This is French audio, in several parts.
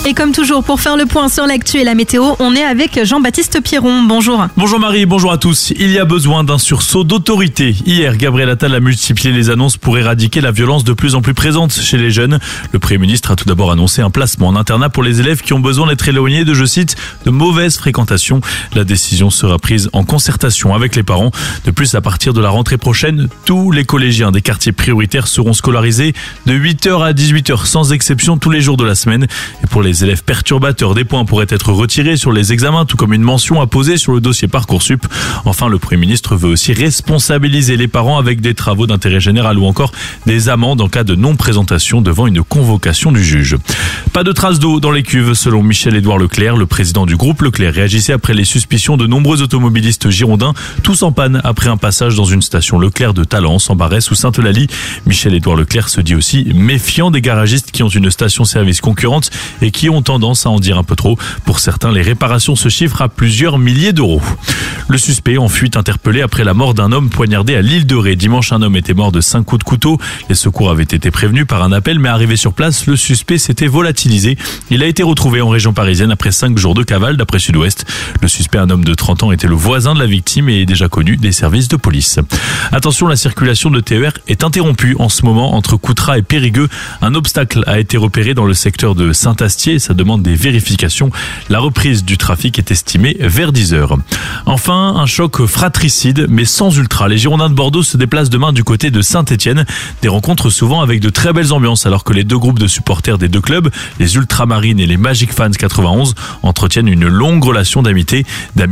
Et comme toujours, pour faire le point sur l'actu et la météo, on est avec Jean-Baptiste Pierron. Bonjour. Bonjour Marie, bonjour à tous. Il y a besoin d'un sursaut d'autorité. Hier, Gabriel Attal a multiplié les annonces pour éradiquer la violence de plus en plus présente chez les jeunes. Le Premier ministre a tout d'abord annoncé un placement en internat pour les élèves qui ont besoin d'être éloignés de, je cite, de mauvaises fréquentations. La décision sera prise en concertation avec les parents. De plus, à partir de la rentrée prochaine, tous les collégiens des quartiers prioritaires seront scolarisés de 8h à 18h sans exception tous les jours de la semaine. Et pour les élèves perturbateurs, des points pourraient être retirés sur les examens, tout comme une mention à poser sur le dossier Parcoursup. Enfin, le Premier ministre veut aussi responsabiliser les parents avec des travaux d'intérêt général ou encore des amendes en cas de non-présentation devant une convocation du juge. Pas de traces d'eau dans les cuves, selon Michel-Édouard Leclerc, le président du groupe Leclerc réagissait après les suspicions de nombreux automobilistes girondins, tous en panne après un passage dans une station Leclerc de Talence, en Barès ou Sainte-Eulalie. Michel-Édouard Leclerc se dit aussi méfiant des garagistes qui ont une station-service concurrente et qui ont tendance à en dire un peu trop. Pour certains, les réparations se chiffrent à plusieurs milliers d'euros. Le suspect en fuite interpellé après la mort d'un homme poignardé à l'île de Ré. Dimanche, un homme était mort de 5 coups de couteau. Les secours avaient été prévenus par un appel, mais arrivé sur place, le suspect s'était volatilisé. Il a été retrouvé en région parisienne après 5 jours de cavale, d'après Sud-Ouest. Le suspect, un homme de 30 ans, était le voisin de la victime et est déjà connu des services de police. Attention, la circulation de TER est interrompue en ce moment entre Coutras et Périgueux. Un obstacle a été repéré dans le secteur de Saint-Astier. Ça demande des vérifications. La reprise du trafic est estimée vers 10h. Enfin, un choc fratricide, mais sans ultra. Les Girondins de Bordeaux se déplacent demain du côté de Saint-Etienne. Des rencontres souvent avec de très belles ambiances, alors que les deux groupes de supporters des deux clubs, les Ultramarines et les Magic Fans 91, entretiennent une longue relation d'amitié,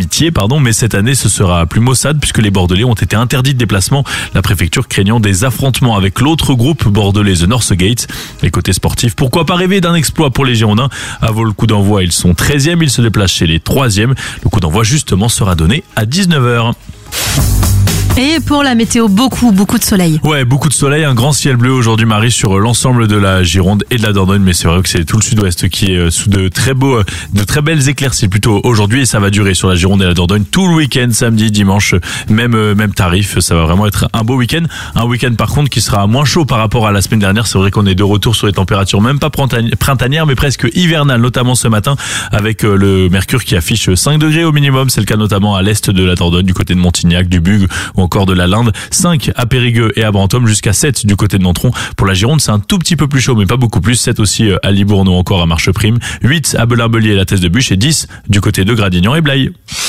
mais cette année ce sera plus maussade puisque les Bordelais ont été interdits de déplacement, la préfecture craignant des affrontements avec l'autre groupe bordelais, The Northgate. Et côté sportif, pourquoi pas rêver d'un exploit pour les Girondins? Avant le coup d'envoi, ils sont 13e, ils se déplacent chez les 3e. Le coup d'envoi justement sera donné à 19h. Et pour la météo, beaucoup de soleil. Ouais, beaucoup de soleil, un grand ciel bleu aujourd'hui, Marie, sur l'ensemble de la Gironde et de la Dordogne, mais c'est vrai que c'est tout le sud-ouest qui est sous de très belles éclaircies plutôt aujourd'hui, et ça va durer sur la Gironde et la Dordogne tout le week-end, samedi, dimanche, même tarif, ça va vraiment être un beau week-end. Un week-end par contre qui sera moins chaud par rapport à la semaine dernière. C'est vrai qu'on est de retour sur les températures même pas printanières, mais presque hivernales, notamment ce matin avec le mercure qui affiche 5 degrés au minimum. C'est le cas notamment à l'est de la Dordogne, du côté de Montignac, du Bugue ou encore de la Linde, 5 à Périgueux et à Brantôme, jusqu'à 7 du côté de Nontron. Pour la Gironde, c'est un tout petit peu plus chaud, mais pas beaucoup plus. 7 aussi à Libourno, encore à Marcheprime, 8 à Belin-Bellier et la Thèse de Buch, et 10 du côté de Gradignan et Blaye.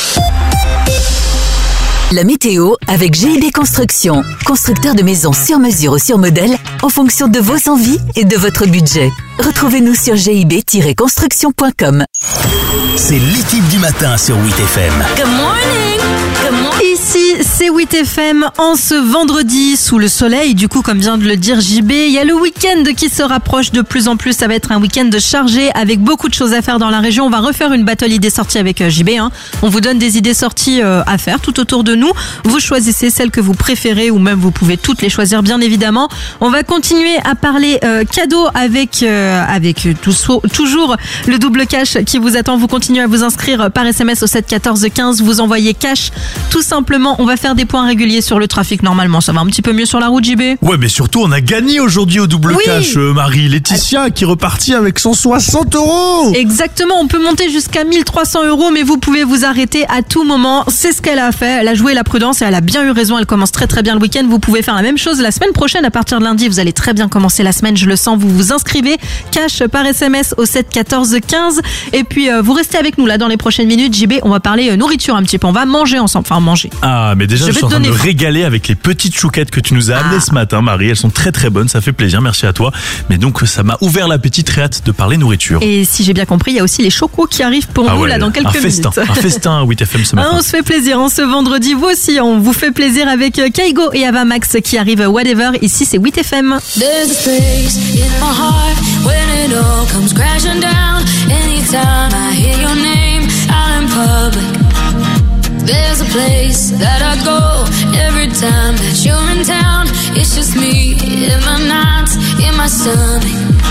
La météo avec GIB Construction, constructeur de maisons sur mesure ou sur modèle en fonction de vos envies et de votre budget. Retrouvez-nous sur gib-construction.com. C'est l'équipe du matin sur 8FM. Good morning. Ici, c'est 8FM en ce vendredi sous le soleil. Du coup, comme vient de le dire JB, il y a le week-end qui se rapproche de plus en plus. Ça va être un week-end chargé avec beaucoup de choses à faire dans la région. On va refaire une battle idées sorties avec JB. On vous donne des idées sorties à faire tout autour de nous. Vous choisissez celles que vous préférez ou même vous pouvez toutes les choisir, bien évidemment. On va continuer à parler cadeaux avec toujours le double cash qui vous attend. Vous continuez à vous inscrire par SMS au 7 14 15. Vous envoyez cash tout simplement. On va faire des points réguliers sur le trafic. Normalement, ça va un petit peu mieux sur la route, JB. Ouais, mais surtout, on a gagné aujourd'hui au double cash, Marie. Laetitia qui est repartie avec 160 €. Exactement, on peut monter jusqu'à 1300 €, mais vous pouvez vous arrêter à tout moment. C'est ce qu'elle a fait. Elle a joué la prudence et elle a bien eu raison. Elle commence très bien le week-end. Vous pouvez faire la même chose la semaine prochaine. À partir de lundi, vous allez très bien commencer la semaine. Je le sens. Vous vous inscrivez cash par SMS au 7 14 15. Et puis, vous restez avec nous là dans les prochaines minutes. JB, on va parler nourriture un petit peu. On va manger ensemble. Enfin, manger. Ah, mais déjà, je suis en train de me régaler avec les petites chouquettes que tu nous as amenées ce matin, Marie. Elles sont très bonnes. Ça fait plaisir. Merci à toi. Mais donc, ça m'a ouvert l'appétit. Très hâte de parler nourriture. Et si j'ai bien compris, il y a aussi les chocos qui arrivent pour nous là dans quelques minutes. Un festin à 8FM ce matin. On se fait plaisir en ce vendredi. Vous aussi, on vous fait plaisir avec Kaigo et Ava Max qui arrivent Whatever. Ici, c'est 8FM. There's a space in my heart when it all comes crashing down. Anytime I hear your name out in public. There's a place that I go every time that you're in town. It's just me in my nights, in my stomach.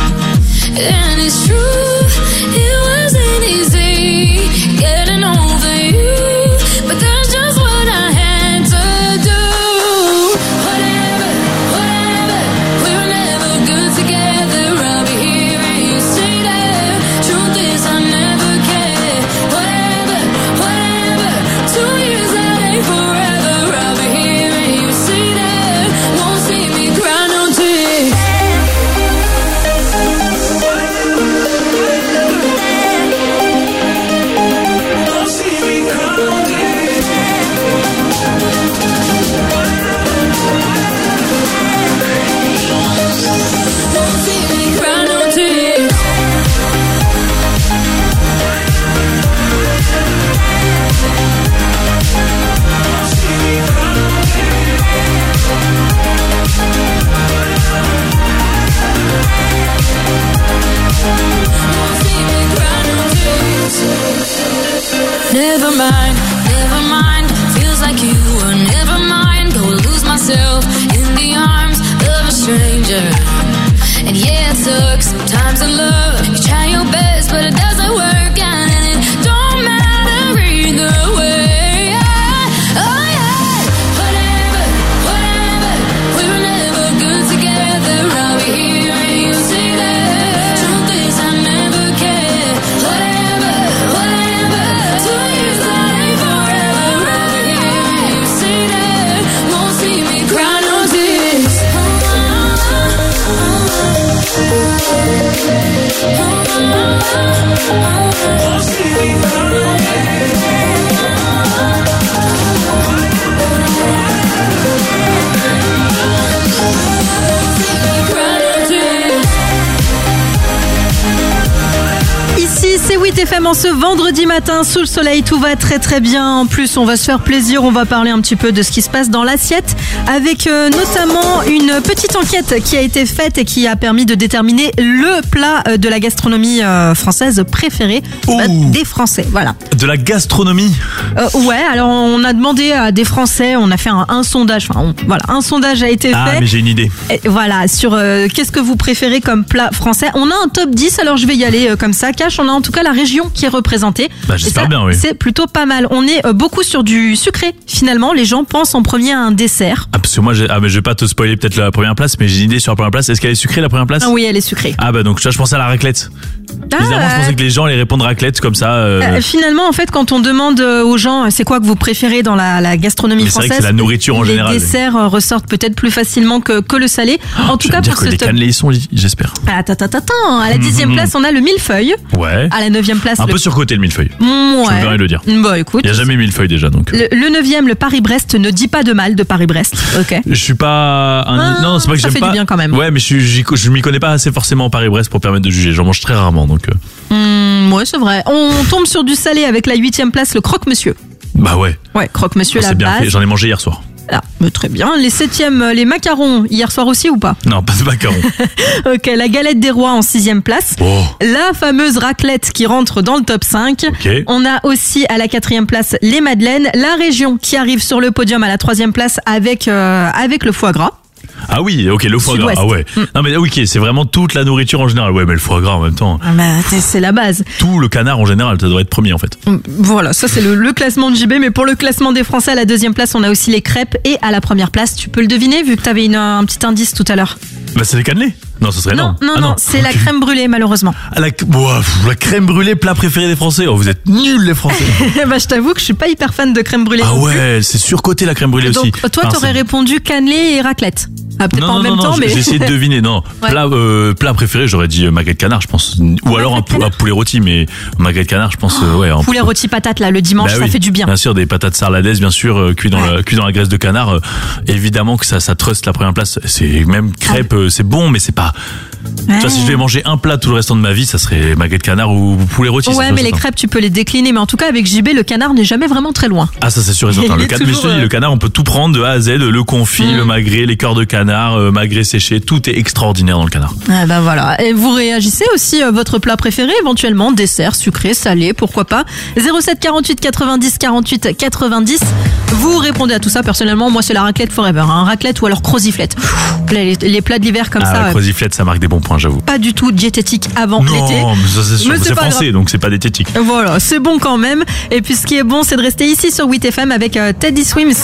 And it's true, it wasn't easy getting over you, but that's just what I had to do. Whatever, we were never good together. I'll be here and you stay there. Truth is never mind. Feels like you were never mine. Go lose myself in the arms of a stranger. And yeah, it sucks sometimes in love. You try your best, but it doesn't work out, and it don't matter either way. Oh yeah, whatever, whatever. We were never good together. I'll be here and you say that. Truth is, I never cared. Whatever, whatever. 2 years ain't forever. I'll be here and you say that. Won't see me cry no tears. Ici, c'est 8FM en ce vendredi matin, sous le soleil, tout va très très bien. En plus, on va se faire plaisir, on va parler un petit peu de ce qui se passe dans l'assiette, avec notamment une petite enquête qui a été faite et qui a permis de déterminer le plat de la gastronomie française préféré des Français. Voilà. De la gastronomie. Ouais, alors on a demandé à des Français, on a fait un sondage, un sondage a été fait. Ah, mais j'ai une idée. Et voilà, sur qu'est-ce que vous préférez comme plat français. On a un top 10, alors je vais y aller comme ça. Cash, on a en tout cas la région qui est représentée. Bah, j'espère bien, oui. C'est plutôt pas mal. On est beaucoup sur du sucré. Finalement, les gens pensent en premier à un dessert. Ah, parce que moi, mais je vais pas te spoiler peut-être la première place, mais j'ai une idée sur la première place. Est-ce qu'elle est sucrée, la première place? Ah oui, elle est sucrée. Ah bah donc je pensais à la raclette. Évidemment, je pensais que les gens allaient répondre raclette comme ça. Finalement, en fait, quand on demande aux gens c'est quoi que vous préférez dans la gastronomie mais française, c'est vrai que c'est la nourriture en général. Les desserts ressortent peut-être plus facilement que le salé. En tout cas, pour ce les top. cannelés sont j'espère. Attends. À la 10e place, on a le millefeuille. Ouais. À la 9e place, un peu surcoté le millefeuille. Ouais. Je me verrais le dire. Bah écoute. Il n'y a jamais millefeuille déjà donc. Le 9e, le Paris-Brest, ne dit pas de mal de Paris-Brest. Ok. Je suis pas non, c'est pas que ça j'aime fait pas. Du bien quand même. Ouais, mais je m'y connais pas assez forcément en Paris-Brest pour permettre de juger. J'en mange très rarement donc. Ouais, c'est vrai. On tombe sur du salé avec la 8e place, le croque-monsieur. Bah ouais. Ouais, croque-monsieur, la c'est bien base. fait. J'en ai mangé hier soir. Ah, mais très bien. Les 7e, les macarons, hier soir aussi ou pas? Non, pas de macarons. Ok, la galette des rois en 6e place. Oh. La fameuse raclette qui rentre dans le top 5. Okay. On a aussi à la 4e place les madeleines. La région qui arrive sur le podium à la 3e place avec le foie gras. Ah oui, ok, le foie gras. Ah ouais. Non mais ok, c'est vraiment toute la nourriture en général. Ouais, mais le foie gras en même temps. Ah bah, c'est la base. Tout le canard en général, ça devrait être premier en fait. Voilà, ça c'est le classement de JB, mais pour le classement des Français, à la 2e place, on a aussi les crêpes et à la 1re place, tu peux le deviner vu que t'avais un petit indice tout à l'heure. Bah c'est les cannelés. Non, ce serait non. Non, c'est la crème brûlée malheureusement. La crème brûlée, plat préféré des Français. Oh, vous êtes nuls les Français. Bah je t'avoue que je suis pas hyper fan de crème brûlée. Ah ouais, c'est surcoté la crème brûlée aussi. Donc toi t'aurais répondu cannelé et raclette. Ah, peut-être pas en même temps, mais j'ai essayé de deviner. Non, ouais. Plat préféré, j'aurais dit magret de canard, je pense. Ou alors un poulet rôti, mais magret de canard, je pense. Poulet rôti patate là, le dimanche, ça fait du bien. Bien sûr, des patates sarladaises, bien sûr, cuit dans la graisse de canard. Évidemment que ça truste la première place. C'est même crêpe, c'est bon, mais c'est pas. Tu vois, si je devais manger un plat tout le restant de ma vie, ça serait magret de canard ou poulet rôti. Ouais, mais les crêpes, tu peux les décliner. Mais en tout cas, avec JB, le canard n'est jamais vraiment très loin. Ah, ça c'est sûr et certain. Le canard, on peut tout prendre de A à Z, le confit, le magret, les cœurs de canard, magret séché, tout est extraordinaire dans le canard. Ah ben voilà. Et vous réagissez aussi votre plat préféré, éventuellement dessert, sucré, salé, pourquoi pas. 07 48 90 48 90. Vous répondez à tout ça. Personnellement, moi c'est la raclette forever, raclette ou alors croziflette. Les plats de l'hiver comme ça. La croziflette, ça marque des bons points, j'avoue. Pas du tout diététique avant l'été. Non, mais ça c'est sûr, c'est français, donc c'est pas diététique. Voilà, c'est bon quand même. Et puis ce qui est bon, c'est de rester ici sur 8FM avec Teddy Swims.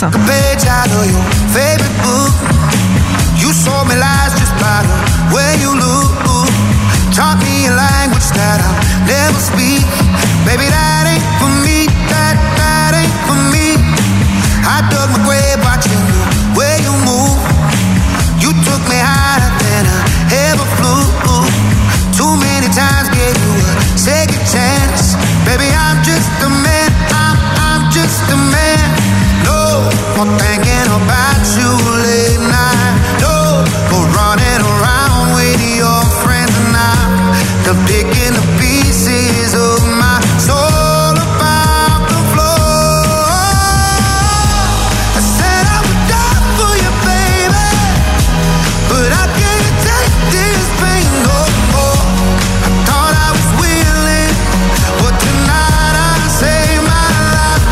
You saw me lies just by the way you look. Taught me a language that I'll never speak. Baby, that ain't for me. That ain't for me. I dug my grave watching the way you move. You took me higher than I ever flew. Too many times gave you a second chance. Baby, I'm just a man. I'm just a man. No more thinking about you late night. Running around with your friends and I'm picking the pieces of my soul about the floor. I said I would die for you, baby, but I can't take this pain no more. I thought I was willing, but tonight I saved my life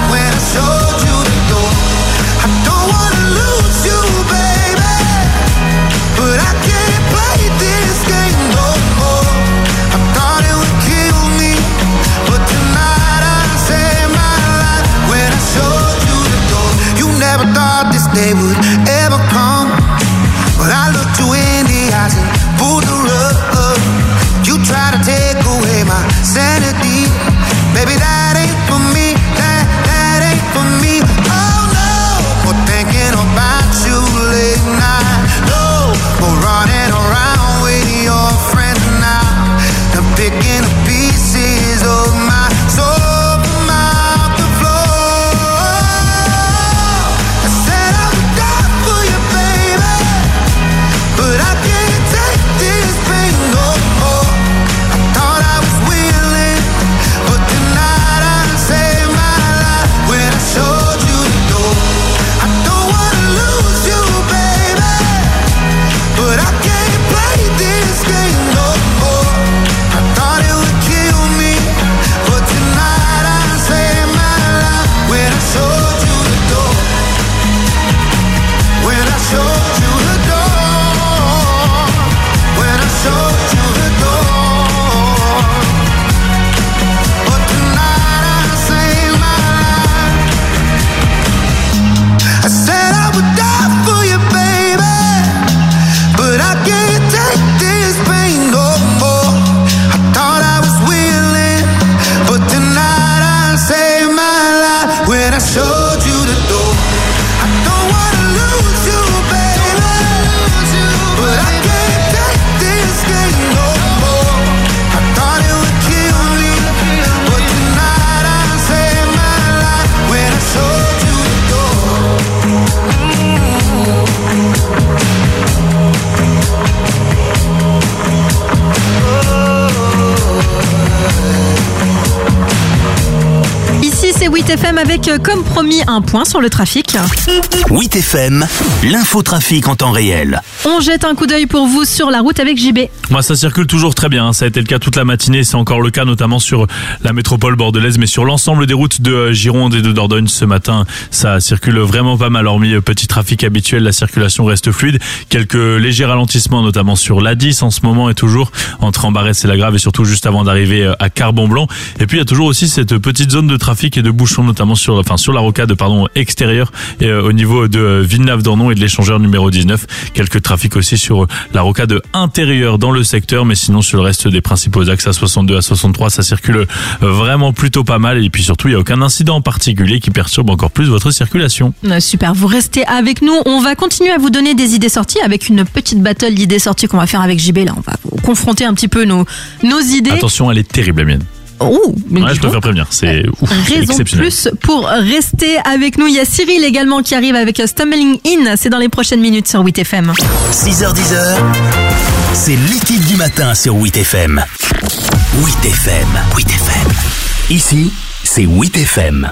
8FM avec, comme promis, un point sur le trafic. 8FM, l'infotrafic en temps réel. On jette un coup d'œil pour vous sur la route avec JB. Moi, ça circule toujours très bien. Ça a été le cas toute la matinée. C'est encore le cas notamment sur la métropole bordelaise, mais sur l'ensemble des routes de Gironde et de Dordogne ce matin, ça circule vraiment pas mal. Hormis petit trafic habituel, la circulation reste fluide. Quelques légers ralentissements, notamment sur l'A10 en ce moment et toujours entre Ambarès et La Grave et surtout juste avant d'arriver à Carbon-Blanc. Et puis il y a toujours aussi cette petite zone de trafic et de bouchons, notamment sur la rocade extérieure et au niveau de Villeneuve-d'Ornon et de l'échangeur numéro 19. Quelques trafics aussi sur la rocade intérieure dans le secteur, mais sinon sur le reste des principaux axes A62, A63, ça circule vraiment plutôt pas mal. Et puis surtout, il n'y a aucun incident en particulier qui perturbe encore plus votre circulation. Super, vous restez avec nous. On va continuer à vous donner des idées sorties avec une petite battle d'idées sorties qu'on va faire avec JB. Là, on va vous confronter un petit peu nos idées. Attention, elle est terrible, la mienne. Oh, mais ouais, je préfère prévenir, c'est raison exceptionnel. Plus pour rester avec nous. Il y a Cyril également qui arrive avec Stumbling In. C'est dans les prochaines minutes sur 8FM. 6h-10h, c'est l'équipe du matin sur 8FM. 8FM. Ici, c'est 8FM.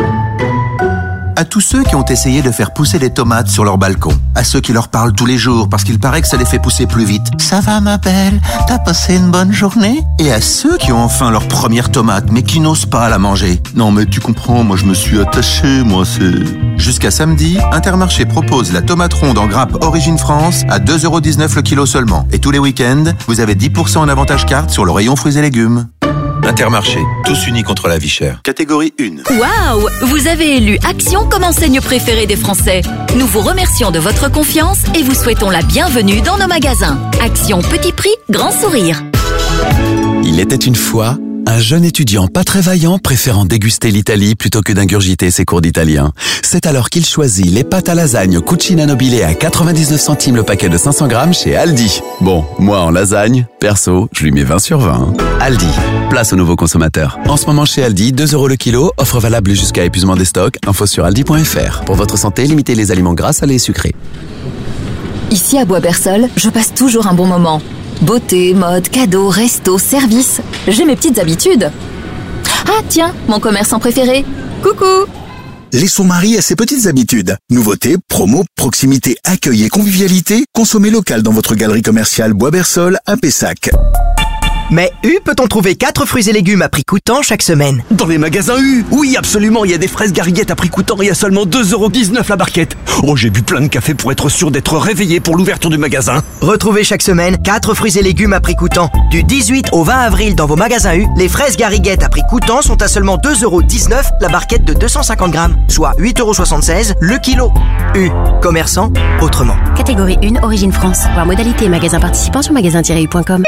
À tous ceux qui ont essayé de faire pousser des tomates sur leur balcon, à ceux qui leur parlent tous les jours parce qu'il paraît que ça les fait pousser plus vite. Ça va ma belle, t'as passé une bonne journée? Et à ceux qui ont enfin leur première tomate mais qui n'osent pas la manger. Non mais tu comprends, moi je me suis attaché, c'est... Jusqu'à samedi, Intermarché propose la tomate ronde en grappe Origine France à 2,19€ le kilo seulement. Et tous les week-ends, vous avez 10% en avantage carte sur le rayon fruits et légumes. Intermarché, tous unis contre la vie chère. Catégorie 1. Waouh! Vous avez élu Action comme enseigne préférée des Français. Nous vous remercions de votre confiance et vous souhaitons la bienvenue dans nos magasins. Action petit prix, grand sourire. Il était une fois un jeune étudiant pas très vaillant préférant déguster l'Italie plutôt que d'ingurgiter ses cours d'italien. C'est alors qu'il choisit les pâtes à lasagne Cucina Nobile à 99 centimes le paquet de 500 grammes chez Aldi. Bon, moi en lasagne, perso, je lui mets 20 sur 20. Aldi, place aux nouveaux consommateurs. En ce moment chez Aldi, 2€ le kilo, offre valable jusqu'à épuisement des stocks, info sur aldi.fr. Pour votre santé, limitez les aliments gras, salés et sucrés. Ici à Bois-Bersol, je passe toujours un bon moment. Beauté, mode, cadeaux, resto, service. J'ai mes petites habitudes. Ah tiens, mon commerçant préféré. Coucou! Laissons Marie à ses petites habitudes. Nouveautés, promos, proximité, accueil et convivialité. Consommez local dans votre galerie commerciale Bois-Bersol à Pessac. Mais U peut-on trouver 4 fruits et légumes à prix coûtant chaque semaine? Dans les magasins U, oui absolument, il y a des fraises gariguettes à prix coûtant et à seulement 2,19€ la barquette. Oh, j'ai bu plein de café pour être sûr d'être réveillé pour l'ouverture du magasin. Retrouvez chaque semaine 4 fruits et légumes à prix coûtant. Du 18 au 20 avril dans vos magasins U, les fraises gariguettes à prix coûtant sont à seulement 2,19€ la barquette de 250 grammes, soit 8,76€ le kilo. U, commerçant autrement. Catégorie 1, Origine France. Voir modalité et magasin participant sur magasin-u.com.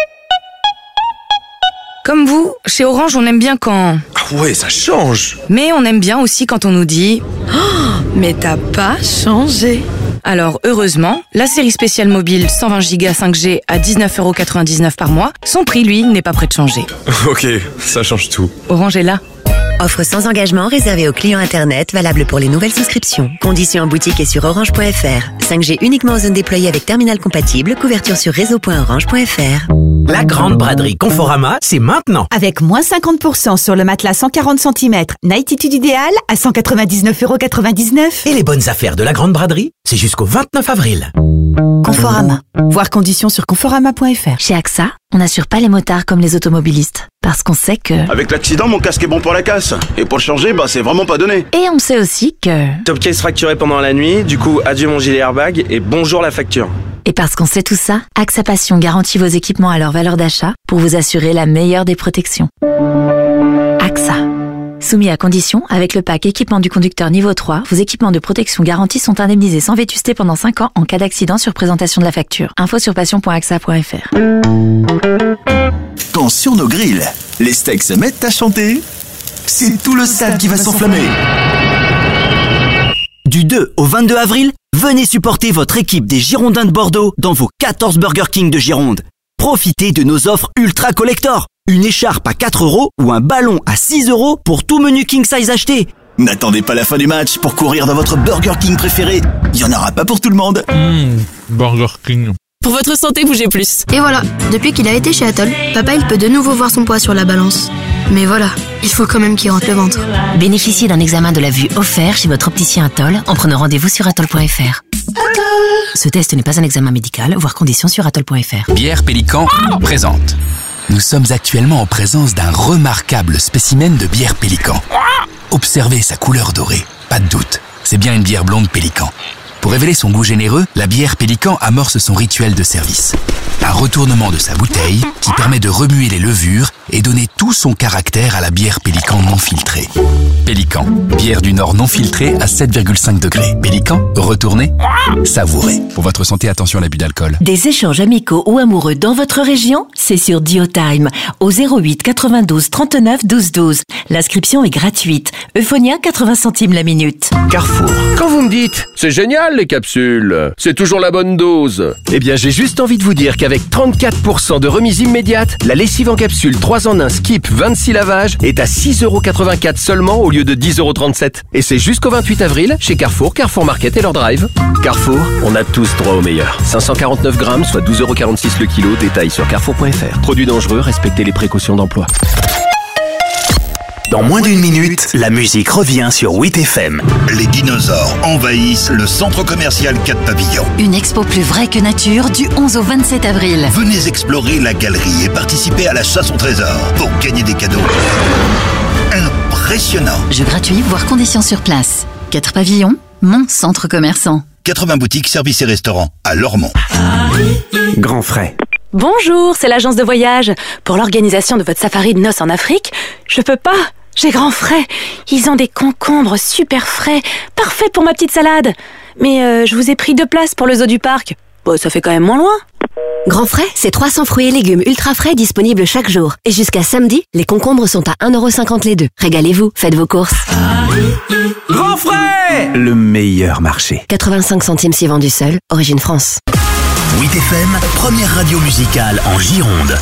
Comme vous, chez Orange, on aime bien quand... Ah ouais, ça change. Mais on aime bien aussi quand on nous dit oh, mais t'as pas changé. Alors, heureusement, la série spéciale mobile 120 Go 5G à 19,99€ par mois, son prix, lui, n'est pas prêt de changer. Ok, ça change tout. Orange est là. Offre sans engagement réservée aux clients Internet, valable pour les nouvelles souscriptions. Conditions en boutique et sur orange.fr. 5G uniquement en zone déployée avec terminal compatible, couverture sur réseau.orange.fr. La grande braderie Conforama, c'est maintenant. Avec moins 50% sur le matelas 140 cm, Nightitude idéal à 199,99€. Et les bonnes affaires de la grande braderie, c'est jusqu'au 29 avril. Conforama. Voir conditions sur conforama.fr. Chez AXA, on n'assure pas les motards comme les automobilistes. Parce qu'on sait que... Avec l'accident, mon casque est bon pour la casse. Et pour le changer, c'est vraiment pas donné. Et on sait aussi que... Top case fracturé pendant la nuit, du coup, adieu mon gilet airbag et bonjour la facture. Et parce qu'on sait tout ça, AXA Passion garantit vos équipements à leur valeur d'achat pour vous assurer la meilleure des protections. AXA. Soumis à condition, avec le pack équipement du conducteur niveau 3, vos équipements de protection garantis sont indemnisés sans vétusté pendant 5 ans en cas d'accident sur présentation de la facture. Info sur passion.axa.fr. Quand sur nos grilles, les steaks se mettent à chanter, c'est tout le stade qui va s'enflammer. Du 2 au 22 avril, venez supporter votre équipe des Girondins de Bordeaux dans vos 14 Burger King de Gironde. Profitez de nos offres ultra collector. Une écharpe à 4€ ou un ballon à 6€ pour tout menu king size acheté. N'attendez pas la fin du match pour courir dans votre Burger King préféré. Il y en aura pas pour tout le monde. Burger King. Pour votre santé, bougez plus. Et voilà, depuis qu'il a été chez Atoll, papa il peut de nouveau voir son poids sur la balance. Mais voilà, il faut quand même qu'il rentre le ventre. Bénéficiez d'un examen de la vue offert chez votre opticien Atoll en prenant rendez-vous sur atoll.fr. Ce test n'est pas un examen médical, voir conditions sur atoll.fr. Bière Pélican présente. Nous sommes actuellement en présence d'un remarquable spécimen de bière Pélican. Observez sa couleur dorée, pas de doute, c'est bien une bière blonde Pélican. Pour révéler son goût généreux, la bière Pélican amorce son rituel de service. Un retournement de sa bouteille qui permet de remuer les levures et donner tout son caractère à la bière Pélican non filtrée. Pélican, bière du Nord non filtrée à 7,5 degrés. Pélican, retournez, savourez. Pour votre santé, attention à l'abus d'alcool. Des échanges amicaux ou amoureux dans votre région, c'est sur Diotime au 08 92 39 12 12. L'inscription est gratuite. Euphonia 80 centimes la minute. Carrefour. Quand vous me dites, c'est génial les capsules, c'est toujours la bonne dose. Eh bien, j'ai juste envie de vous dire qu'avec 34% de remise immédiate, la lessive en capsule 3 en 1 Skip 26 lavages est à 6,84€ seulement au lieu de 10,37€. Et c'est jusqu'au 28 avril chez Carrefour, Carrefour Market et leur drive. Carrefour, on a tous droit au meilleur. 549 grammes, soit 12,46€ le kilo. Détail sur carrefour.fr. Produits dangereux, respectez les précautions d'emploi. Dans moins d'une minute, la musique revient sur 8FM. Les dinosaures envahissent le centre commercial 4 Pavillons. Une expo plus vraie que nature du 11 au 27 avril. Venez explorer la galerie et participer à la chasse au trésor pour gagner des cadeaux impressionnants. Jeux gratuits, voire conditions sur place. 4 Pavillons, mon centre commerçant. 80 boutiques, services et restaurants à Lormont. Grand frais. Bonjour, c'est l'agence de voyage. Pour l'organisation de votre safari de noces en Afrique, je peux pas. J'ai grand frais. Ils ont des concombres super frais, parfaits pour ma petite salade. Mais je vous ai pris 2 places pour le zoo du parc. Bon, ça fait quand même moins loin. Grand frais, c'est 300 fruits et légumes ultra frais disponibles chaque jour. Et jusqu'à samedi, les concombres sont à 1,50€ les 2. Régalez-vous, faites vos courses. Grand frais, le meilleur marché. 85 centimes si vendu seul, origine France. 8FM, première radio musicale en Gironde.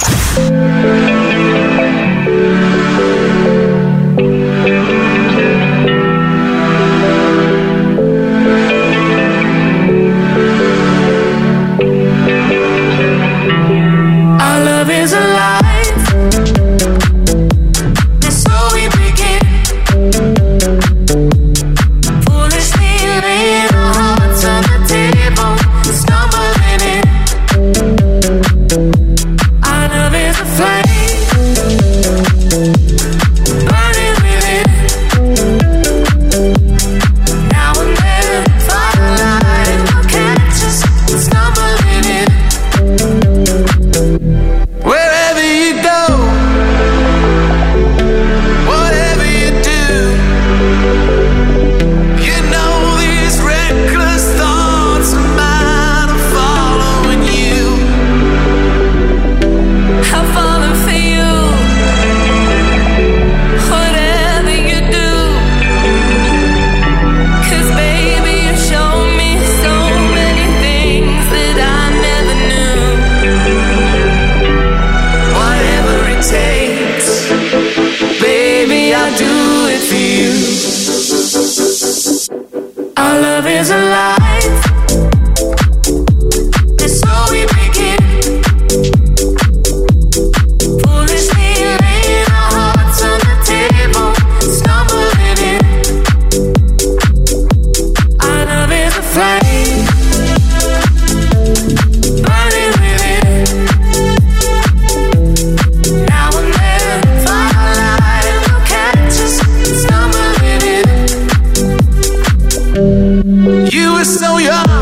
Our love is alive, and so we begin. Foolishly laying our hearts on the table, stumbling in. Our love is a flame, burning within. Now and then, firelight will catch us, stumbling in. Wherever you go, whatever you do, you know these reckless thoughts of mine are following you. I'm falling for you, whatever you do. 'Cause baby, you show me so many things that I never knew. Whatever it takes, baby, I'll do it for you. Our love is alive, and so we begin. Foolishly laying our hearts on the table, stumbling in. Our love is a flame, burning within. Now and then, firelight will catch us, stumbling in. You were so young,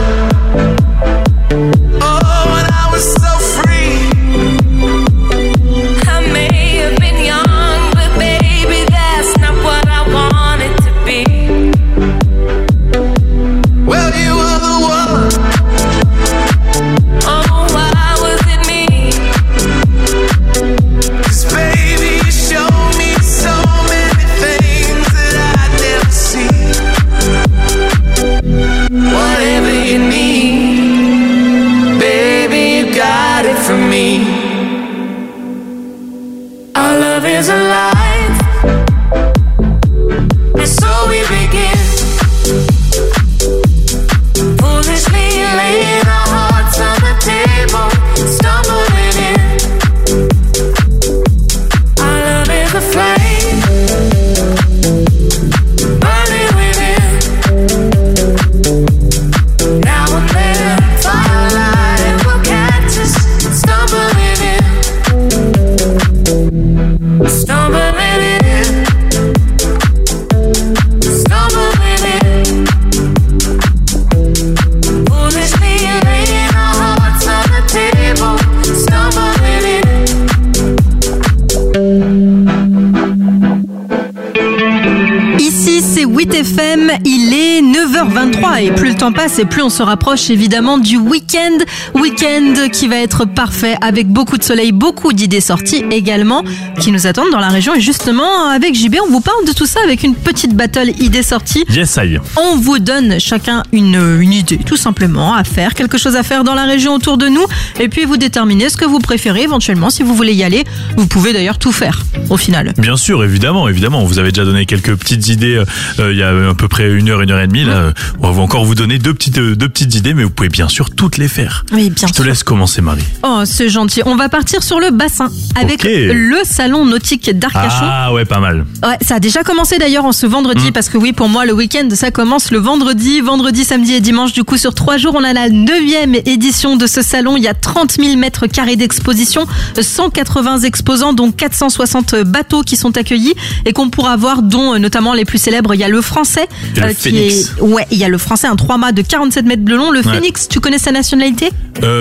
oh, and I was so free. I may have been young, but baby, that's not what I wanted to be. Well, you were the one. Oh, why was it me? 'Cause baby, you showed me so many things that I'd never seen. Whatever you need, baby, you got it from me. Our love is alive, and so we begin. Foolishly laying our hearts on the table, stumbling in. Our love is a flame. FM, il est 9h23 et plus le temps passe et plus on se rapproche évidemment du week-end. Week-end qui va être parfait avec beaucoup de soleil, beaucoup d'idées sorties également qui nous attendent dans la région. Et justement, avec JB, on vous parle de tout ça avec une petite battle idées sorties. Yes, I. On vous donne chacun une idée, tout simplement, à faire, quelque chose à faire dans la région autour de nous. Et puis vous déterminez ce que vous préférez éventuellement. Si vous voulez y aller, vous pouvez d'ailleurs tout faire au final. Bien sûr, évidemment. On vous avait déjà donné quelques petites idées il y a à peu près 1 heure et demie. Là, on va encore vous donner deux petites idées, mais vous pouvez bien sûr toutes les faire. Oui, bien sûr. Je te laisse commencer, Marie. Oh, c'est gentil. On va partir sur le bassin avec le salon nautique d'Arcachon. Ah ouais, pas mal. Ouais, ça a déjà commencé d'ailleurs en ce vendredi parce que oui, pour moi, le week-end, ça commence le vendredi, samedi et dimanche. Du coup, sur 3 jours, on a la 9e édition de ce salon. Il y a 30 000 mètres carrés d'exposition, 180 exposants, dont 460 bateaux qui sont accueillis et qu'on pourra voir, dont notamment les plus célèbres. Il y a le Français, il y a le Français, un 3-mâts de 47 mètres de long. Le Phoenix, tu connais sa nationalité?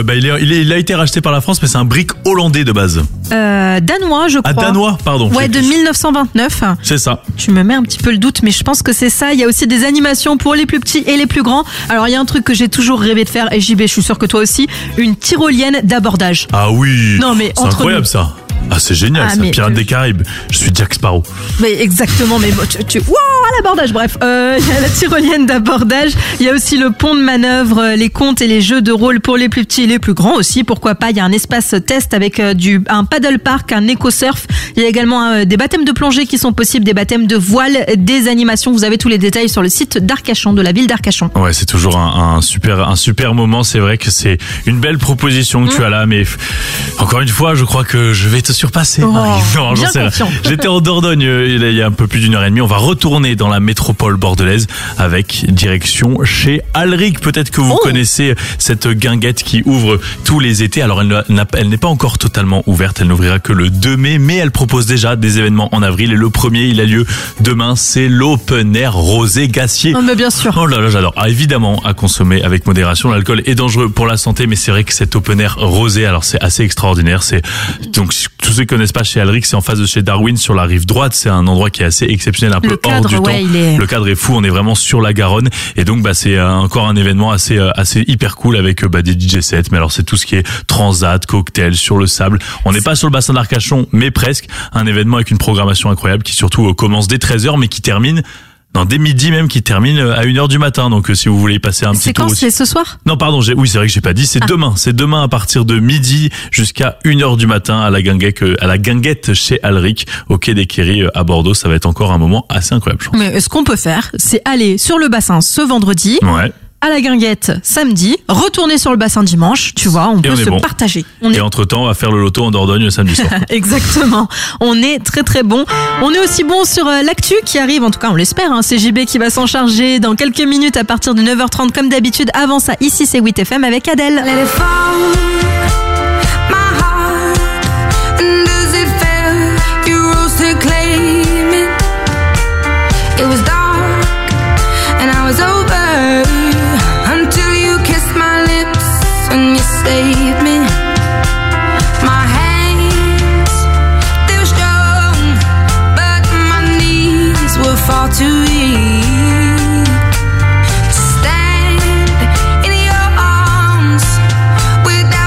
Il a été racheté par la France, mais c'est un brick hollandais de base. Danois, je crois. Ah, danois, pardon. Ouais, de 1929. C'est ça. Tu me mets un petit peu le doute, mais je pense que c'est ça. Il y a aussi des animations pour les plus petits et les plus grands. Alors, il y a un truc que j'ai toujours rêvé de faire, et JB, je suis sûre que toi aussi, une tyrolienne d'abordage. Ah oui. Non, mais c'est incroyable ça. Ah, c'est génial, c'est Pirates des Caraïbes. Je suis Jack Sparrow. Mais exactement, mais wow, à l'abordage, bref. Il y a la tyrolienne d'abordage, il y a aussi le pont de manœuvre, les contes et les jeux de rôle pour les plus petits et les plus grands aussi, pourquoi pas. Il y a un espace test avec un paddle park, un éco-surf. Il y a également des baptêmes de plongée qui sont possibles, des baptêmes de voile, des animations. Vous avez tous les détails sur le site d'Arcachon, de la ville d'Arcachon. Ouais, c'est toujours un super moment. C'est vrai que c'est une belle proposition que tu as là, mais encore une fois, je crois que je vais te surpasser. Oh, non, bien confiant. J'étais en Dordogne il y a un peu plus d'1h30. On va retourner dans la métropole bordelaise avec direction chez Alric. Peut-être que vous connaissez cette guinguette qui ouvre tous les étés. Alors elle n'est pas encore totalement ouverte. Elle n'ouvrira que le 2 mai, mais elle propose déjà des événements en avril. Et le premier, il a lieu demain. C'est l'Open Air Rosé Gassier. Oh, mais bien sûr. Oh là là, j'adore. Ah, évidemment, à consommer avec modération. L'alcool est dangereux pour la santé, mais c'est vrai que cet Open Air Rosé, alors c'est assez extraordinaire. Donc tous ceux qui connaissent pas, chez Alric, c'est en face de chez Darwin sur la rive droite. C'est un endroit qui est assez exceptionnel, un peu hors du temps. Le cadre est fou, on est vraiment sur la Garonne et donc c'est encore un événement assez hyper cool avec des DJ sets. Mais alors c'est tout ce qui est transat, cocktail sur le sable. On n'est pas sur le bassin d'Arcachon, mais presque. Un événement avec une programmation incroyable qui surtout commence dès 13h mais qui termine dès midi même, qui termine à 1h du matin. Donc si vous voulez y passer un petit tour. C'est ce soir? Non, pardon, oui, c'est vrai que j'ai pas dit, c'est demain. C'est demain à partir de midi jusqu'à 1h du matin à la guinguette chez Alric au quai des Quéries à Bordeaux. Ça va être encore un moment assez incroyable, je pense. Mais ce qu'on peut faire, c'est aller sur le bassin ce vendredi. Ouais. À la guinguette samedi, retourner sur le bassin dimanche, tu vois, on peut se partager. Et entre-temps, on va faire le loto en Dordogne samedi soir. Exactement. On est très très bon. On est aussi bon sur l'actu qui arrive, en tout cas on l'espère, c'est JB qui va s'en charger dans quelques minutes à partir de 9h30 comme d'habitude. Avant ça, ici c'est 8FM avec Adèle. And you saved me. My hands, they were strong, but my knees were far too weak to stand in your arms without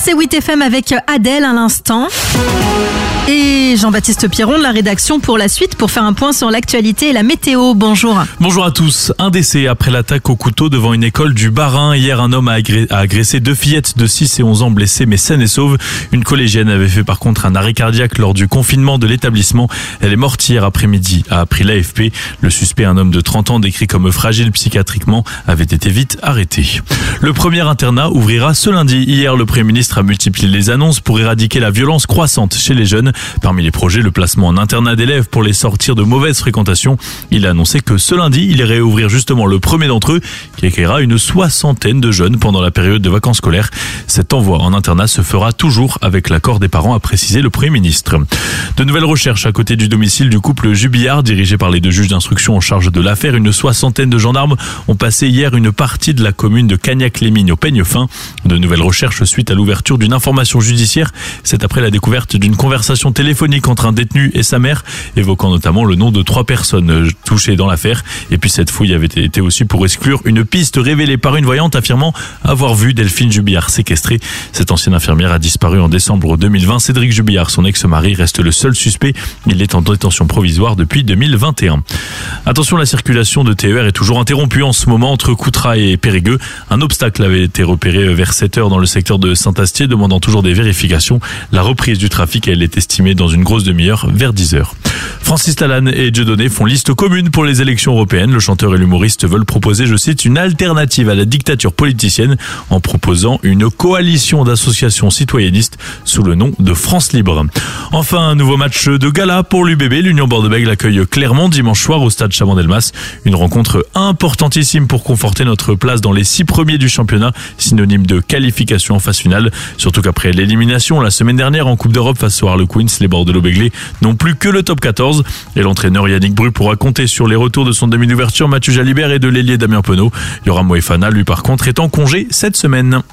c'est 8FM avec Adèle à l'instant. Et Jean-Baptiste Pierron de la rédaction pour la suite, pour faire un point sur l'actualité et la météo. Bonjour. Bonjour à tous. Un décès après l'attaque au couteau devant une école du Bas-Rhin. Hier, un homme a agressé 2 fillettes de 6 et 11 ans blessées mais saines et sauves. Une collégienne avait fait par contre un arrêt cardiaque lors du confinement de l'établissement. Elle est morte hier après-midi, a appris l'AFP. Le suspect, un homme de 30 ans décrit comme fragile psychiatriquement, avait été vite arrêté. Le premier internat ouvrira ce lundi. Hier, le Premier ministre a multiplié les annonces pour éradiquer la violence croissante chez les jeunes. Parmi les projets, le placement en internat d'élèves pour les sortir de mauvaises fréquentations. Il a annoncé que ce lundi, il irait ouvrir justement le premier d'entre eux, qui accueillera une 60aine de jeunes pendant la période de vacances scolaires. Cet envoi en internat se fera toujours avec l'accord des parents, a précisé le Premier ministre. De nouvelles recherches à côté du domicile du couple Jubillard, dirigé par les 2 juges d'instruction en charge de l'affaire. Une 60aine de gendarmes ont passé hier une partie de la commune de Cagnac-les-Mignes au peigne fin. De nouvelles recherches suite à l'ouverture d'une information judiciaire. C'est après la découverte d'une conversation téléphonique entre un détenu et sa mère, évoquant notamment le nom de 3 personnes touchées dans l'affaire. Et puis cette fouille avait été aussi pour exclure une piste révélée par une voyante affirmant avoir vu Delphine Jubillard séquestrée. Cette ancienne infirmière a disparu en décembre 2020. Cédric Jubillard, son ex-mari, reste le seul suspect. Il est en détention provisoire depuis 2021. Attention, la circulation de TER est toujours interrompue en ce moment entre Coutras et Périgueux. Un obstacle avait été repéré vers 7h dans le secteur de Saint-Astier, demandant toujours des vérifications. La reprise du trafic, elle est estimée dans une grosse demi-heure vers 10h. Francis Lalanne et Dieudonné font liste commune pour les élections européennes. Le chanteur et l'humoriste veulent proposer, je cite, une alternative à la dictature politicienne en proposant une coalition d'associations citoyennistes sous le nom de France Libre. Enfin, un nouveau match de gala pour l'UBB. L'Union Bordeaux-Bègles accueille Clermont dimanche soir au stade Chaban-Delmas. Une rencontre importantissime pour conforter notre place dans les 6 premiers du championnat, synonyme de qualification en phase finale. Surtout qu'après l'élimination la semaine dernière en Coupe d'Europe face au Harlequins, les Bordelais-Béglés n'ont plus que le top 14. Et l'entraîneur Yannick Bru pourra compter sur les retours de son demi d'ouverture Mathieu Jalibert et de l'ailier Damien Penaud. Yoram Moefana, lui par contre, est en congé cette semaine.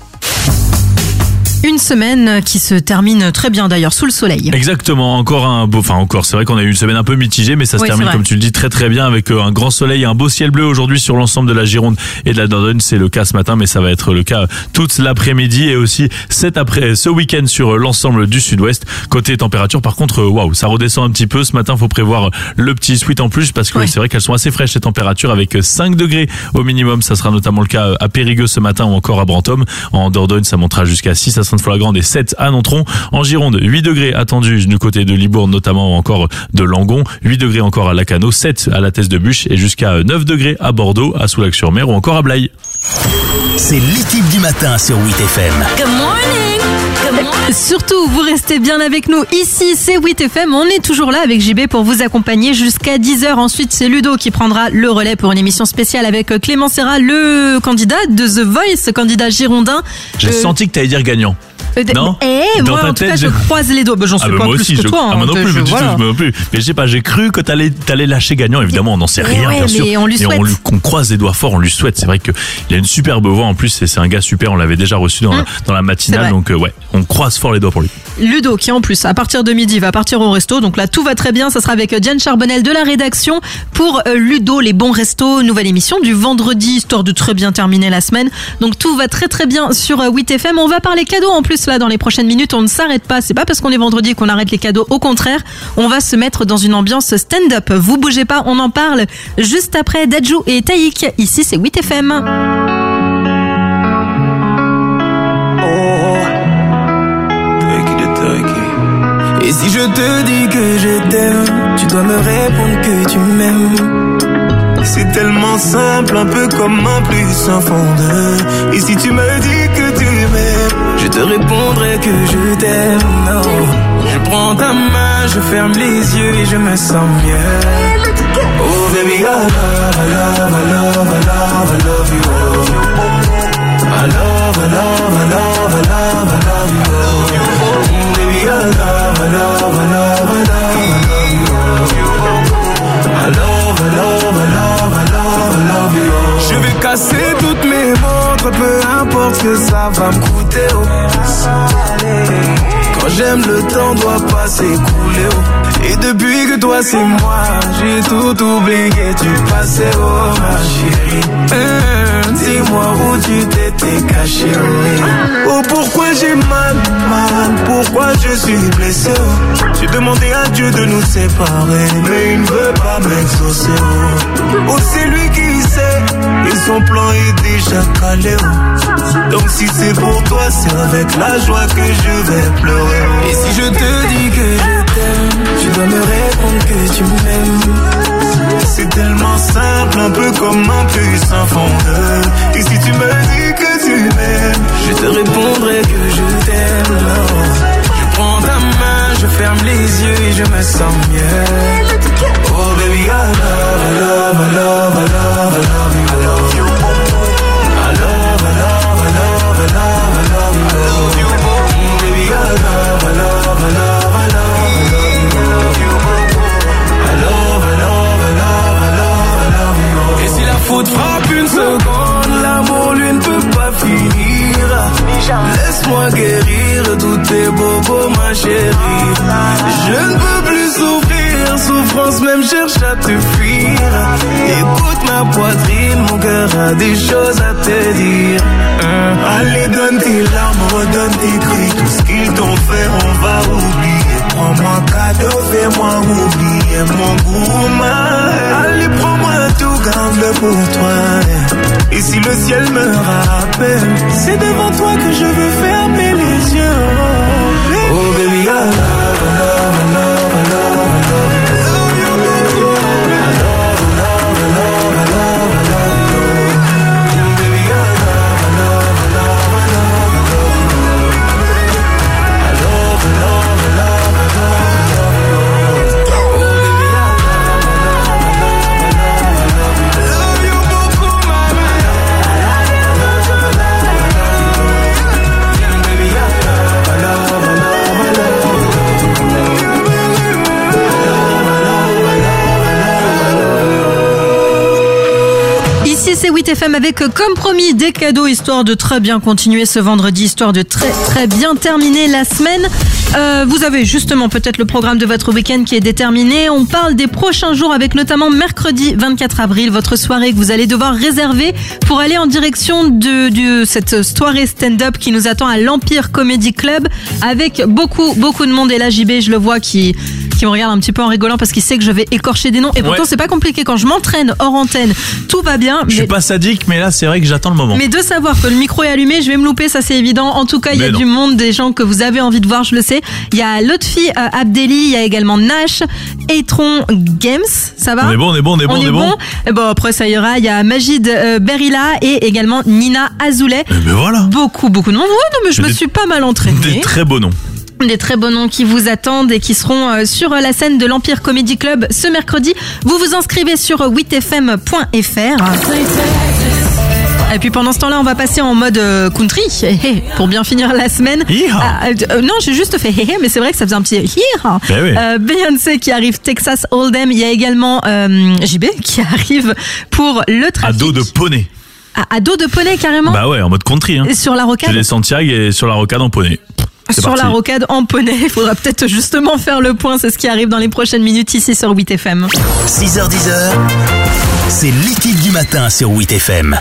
Une semaine qui se termine très bien d'ailleurs, sous le soleil. Exactement, c'est vrai qu'on a eu une semaine un peu mitigée, mais ça se termine comme tu le dis très très bien avec un grand soleil et un beau ciel bleu aujourd'hui sur l'ensemble de la Gironde et de la Dordogne. C'est le cas ce matin, mais ça va être le cas toute l'après-midi et aussi ce week-end sur l'ensemble du sud-ouest. Côté température, par contre, ça redescend un petit peu. Ce matin, faut prévoir le petit sweat en plus parce que c'est vrai qu'elles sont assez fraîches, ces températures, avec 5 degrés au minimum. Ça sera notamment le cas à Périgueux ce matin ou encore à Brantôme. En Dordogne, ça montera jusqu'à 6 à Sainte-Foy-la-Grande et 7 à Nontron. En Gironde, 8 degrés attendus du côté de Libourne, notamment encore de Langon, 8 degrés encore à Lacano, 7 à la Thèse de Buch et jusqu'à 9 degrés à Bordeaux, à Soulac-sur-Mer ou encore à Blaye. C'est l'équipe du matin sur 8FM. Good morning. Surtout, vous restez bien avec nous. Ici, c'est 8FM. On est toujours là avec JB pour vous accompagner jusqu'à 10h. Ensuite, c'est Ludo qui prendra le relais pour une émission spéciale avec Clément Serra, le candidat de The Voice, candidat girondin. J'ai senti que tu allais dire gagnant. Non. Moi, en tout cas, je croise les doigts. J'en suis pas moi plus aussi, que toi. Moi non plus, Mais je sais pas, j'ai cru que t'allais lâcher gagnant. Évidemment, on n'en sait rien, bien sûr. Mais on lui souhaite. Qu'on croise les doigts fort, on lui souhaite. C'est vrai qu'il a une superbe voix. En plus, c'est un gars super. On l'avait déjà reçu dans la matinale. Donc, on croise fort les doigts pour lui. Ludo, qui en plus, à partir de midi, va partir au resto. Donc là, tout va très bien. Ça sera avec Diane Charbonnel de la rédaction pour Ludo, les bons restos. Nouvelle émission du vendredi, histoire de très bien terminer la semaine. Donc tout va très très bien sur 8FM. On va parler cadeaux en plus là dans les prochaines minutes. On ne s'arrête pas. C'est pas parce qu'on est vendredi qu'on arrête les cadeaux. Au contraire, on va se mettre dans une ambiance stand-up. Vous bougez pas, on en parle juste après Dadju et Taïk. Ici, c'est 8FM. Et si je te dis que je t'aime, tu dois me répondre que tu m'aimes. C'est tellement simple, un peu comme un plus sans fondeur. Et si tu me dis que tu m'aimes, je te répondrai que je t'aime. Non, je prends ta main, je ferme les yeux et je me sens mieux. Oh baby, I love, I love, I love, I love, I love you. I love, I love, I love, I love, I love you. Baby, I love, I love, I love, I love, I love you. I love, I love, I love, I love, I love you. Je vais casser toutes mes montres, peu importe ce que ça va me coûter. Oh. Quand j'aime, le temps doit pas s'écouler. Oh. Et depuis que toi c'est moi, j'ai tout oublié du passé. Oh ma chérie, dis-moi où tu t'étais caché, oui. Oh, pourquoi j'ai mal, pourquoi je suis blessé, oh. J'ai demandé à Dieu de nous séparer, mais il ne veut pas m'exaucer, oh. Oh, c'est lui qui sait, et son plan est déjà calé, oh. Donc si c'est pour toi, c'est avec la joie que je vais pleurer, oh. Et si je te dis que je t'aime, tu dois me répondre que tu m'aimes. C'est tellement simple, un peu comme un puissant fondeur. Et si tu me dis que tu m'aimes, je te répondrai que je t'aime. Je prends ta main, je ferme les yeux et je me sens mieux. Oh baby, I love, I love, I love, I love, I love you, I love you. I love, I love, I love, I love, I love you. Baby, I love, I love, I love, I love. Faute frappe une seconde, l'amour lui ne peut pas finir. Laisse-moi guérir tous tes bobos, ma chérie. Je ne peux plus souffrir, souffrance même cherche à te fuir. Écoute ma poitrine, mon cœur a des choses à te dire. Allez, donne tes larmes, redonne tes cris. Tout ce qu'ils t'ont fait, on va oublier. Prends-moi cadeau, fais-moi oublier mon gourmand. Allez, prends-moi tout, garde-le pour toi. Et si le ciel me rappelle, c'est devant toi que je veux fermer les yeux. Oh baby, I love, I love, I love, I love, I love you. I love, I love, I love, I love, I love you. Baby, I love, I love, I love, I love, I love you. I love, I love, I love, I love, I love you. Oh baby, I love, I love, I love, I love, I love you. Beaucoup, mama. I love you, I love, I love, I love you. Baby, I love, I love, I love, I love you. Ici c'est 8FM avec comme promis des cadeaux histoire de très bien continuer ce vendredi, histoire de très bien terminer la semaine. Vous avez justement peut-être le programme de votre week-end qui est déterminé. On parle des prochains jours avec notamment mercredi 24 avril, votre soirée que vous allez devoir réserver pour aller en direction de cette soirée stand-up qui nous attend à l'Empire Comedy Club avec beaucoup de monde. Et là JB, je le vois qui me regarde un petit peu en rigolant parce qu'il sait que je vais écorcher des noms. Et pourtant c'est pas compliqué quand je m'entraîne hors antenne, tout va bien. Je suis pas sadique, mais là c'est vrai que j'attends le moment. Mais de savoir que le micro est allumé, je vais me louper, ça c'est évident. En tout cas, il y a du monde, des gens que vous avez envie de voir, je le sais. Il y a Lotfi Abdelli, il y a également Nash, Eitron Games, ça va? On est bon. Et bon, après ça ira, il y a Majid Berila et également Nina Azoulay. Mais voilà. Beaucoup de monde. Ouais, non mais je me suis pas mal entraînée. Des très beaux noms. Des très beaux noms qui vous attendent et qui seront sur la scène de l'Empire Comedy Club ce mercredi. Vous vous inscrivez sur 8fm.fr. Et puis pendant ce temps-là, on va passer en mode country pour bien finir la semaine. Non, j'ai juste fait mais c'est vrai que ça faisait un petit Beyoncé qui arrive, Texas Hold'em. Il y a également JB qui arrive pour le trafic. À dos de poney. À dos de poney carrément. Bah ouais, en mode country. Hein. Et sur la rocade. J'ai les Santiago et sur la rocade en poney. Sur la rocade en poney, il faudra peut-être justement faire le point, c'est ce qui arrive dans les prochaines minutes ici sur 8FM. 6h-10h, c'est l'équipe du matin sur 8FM.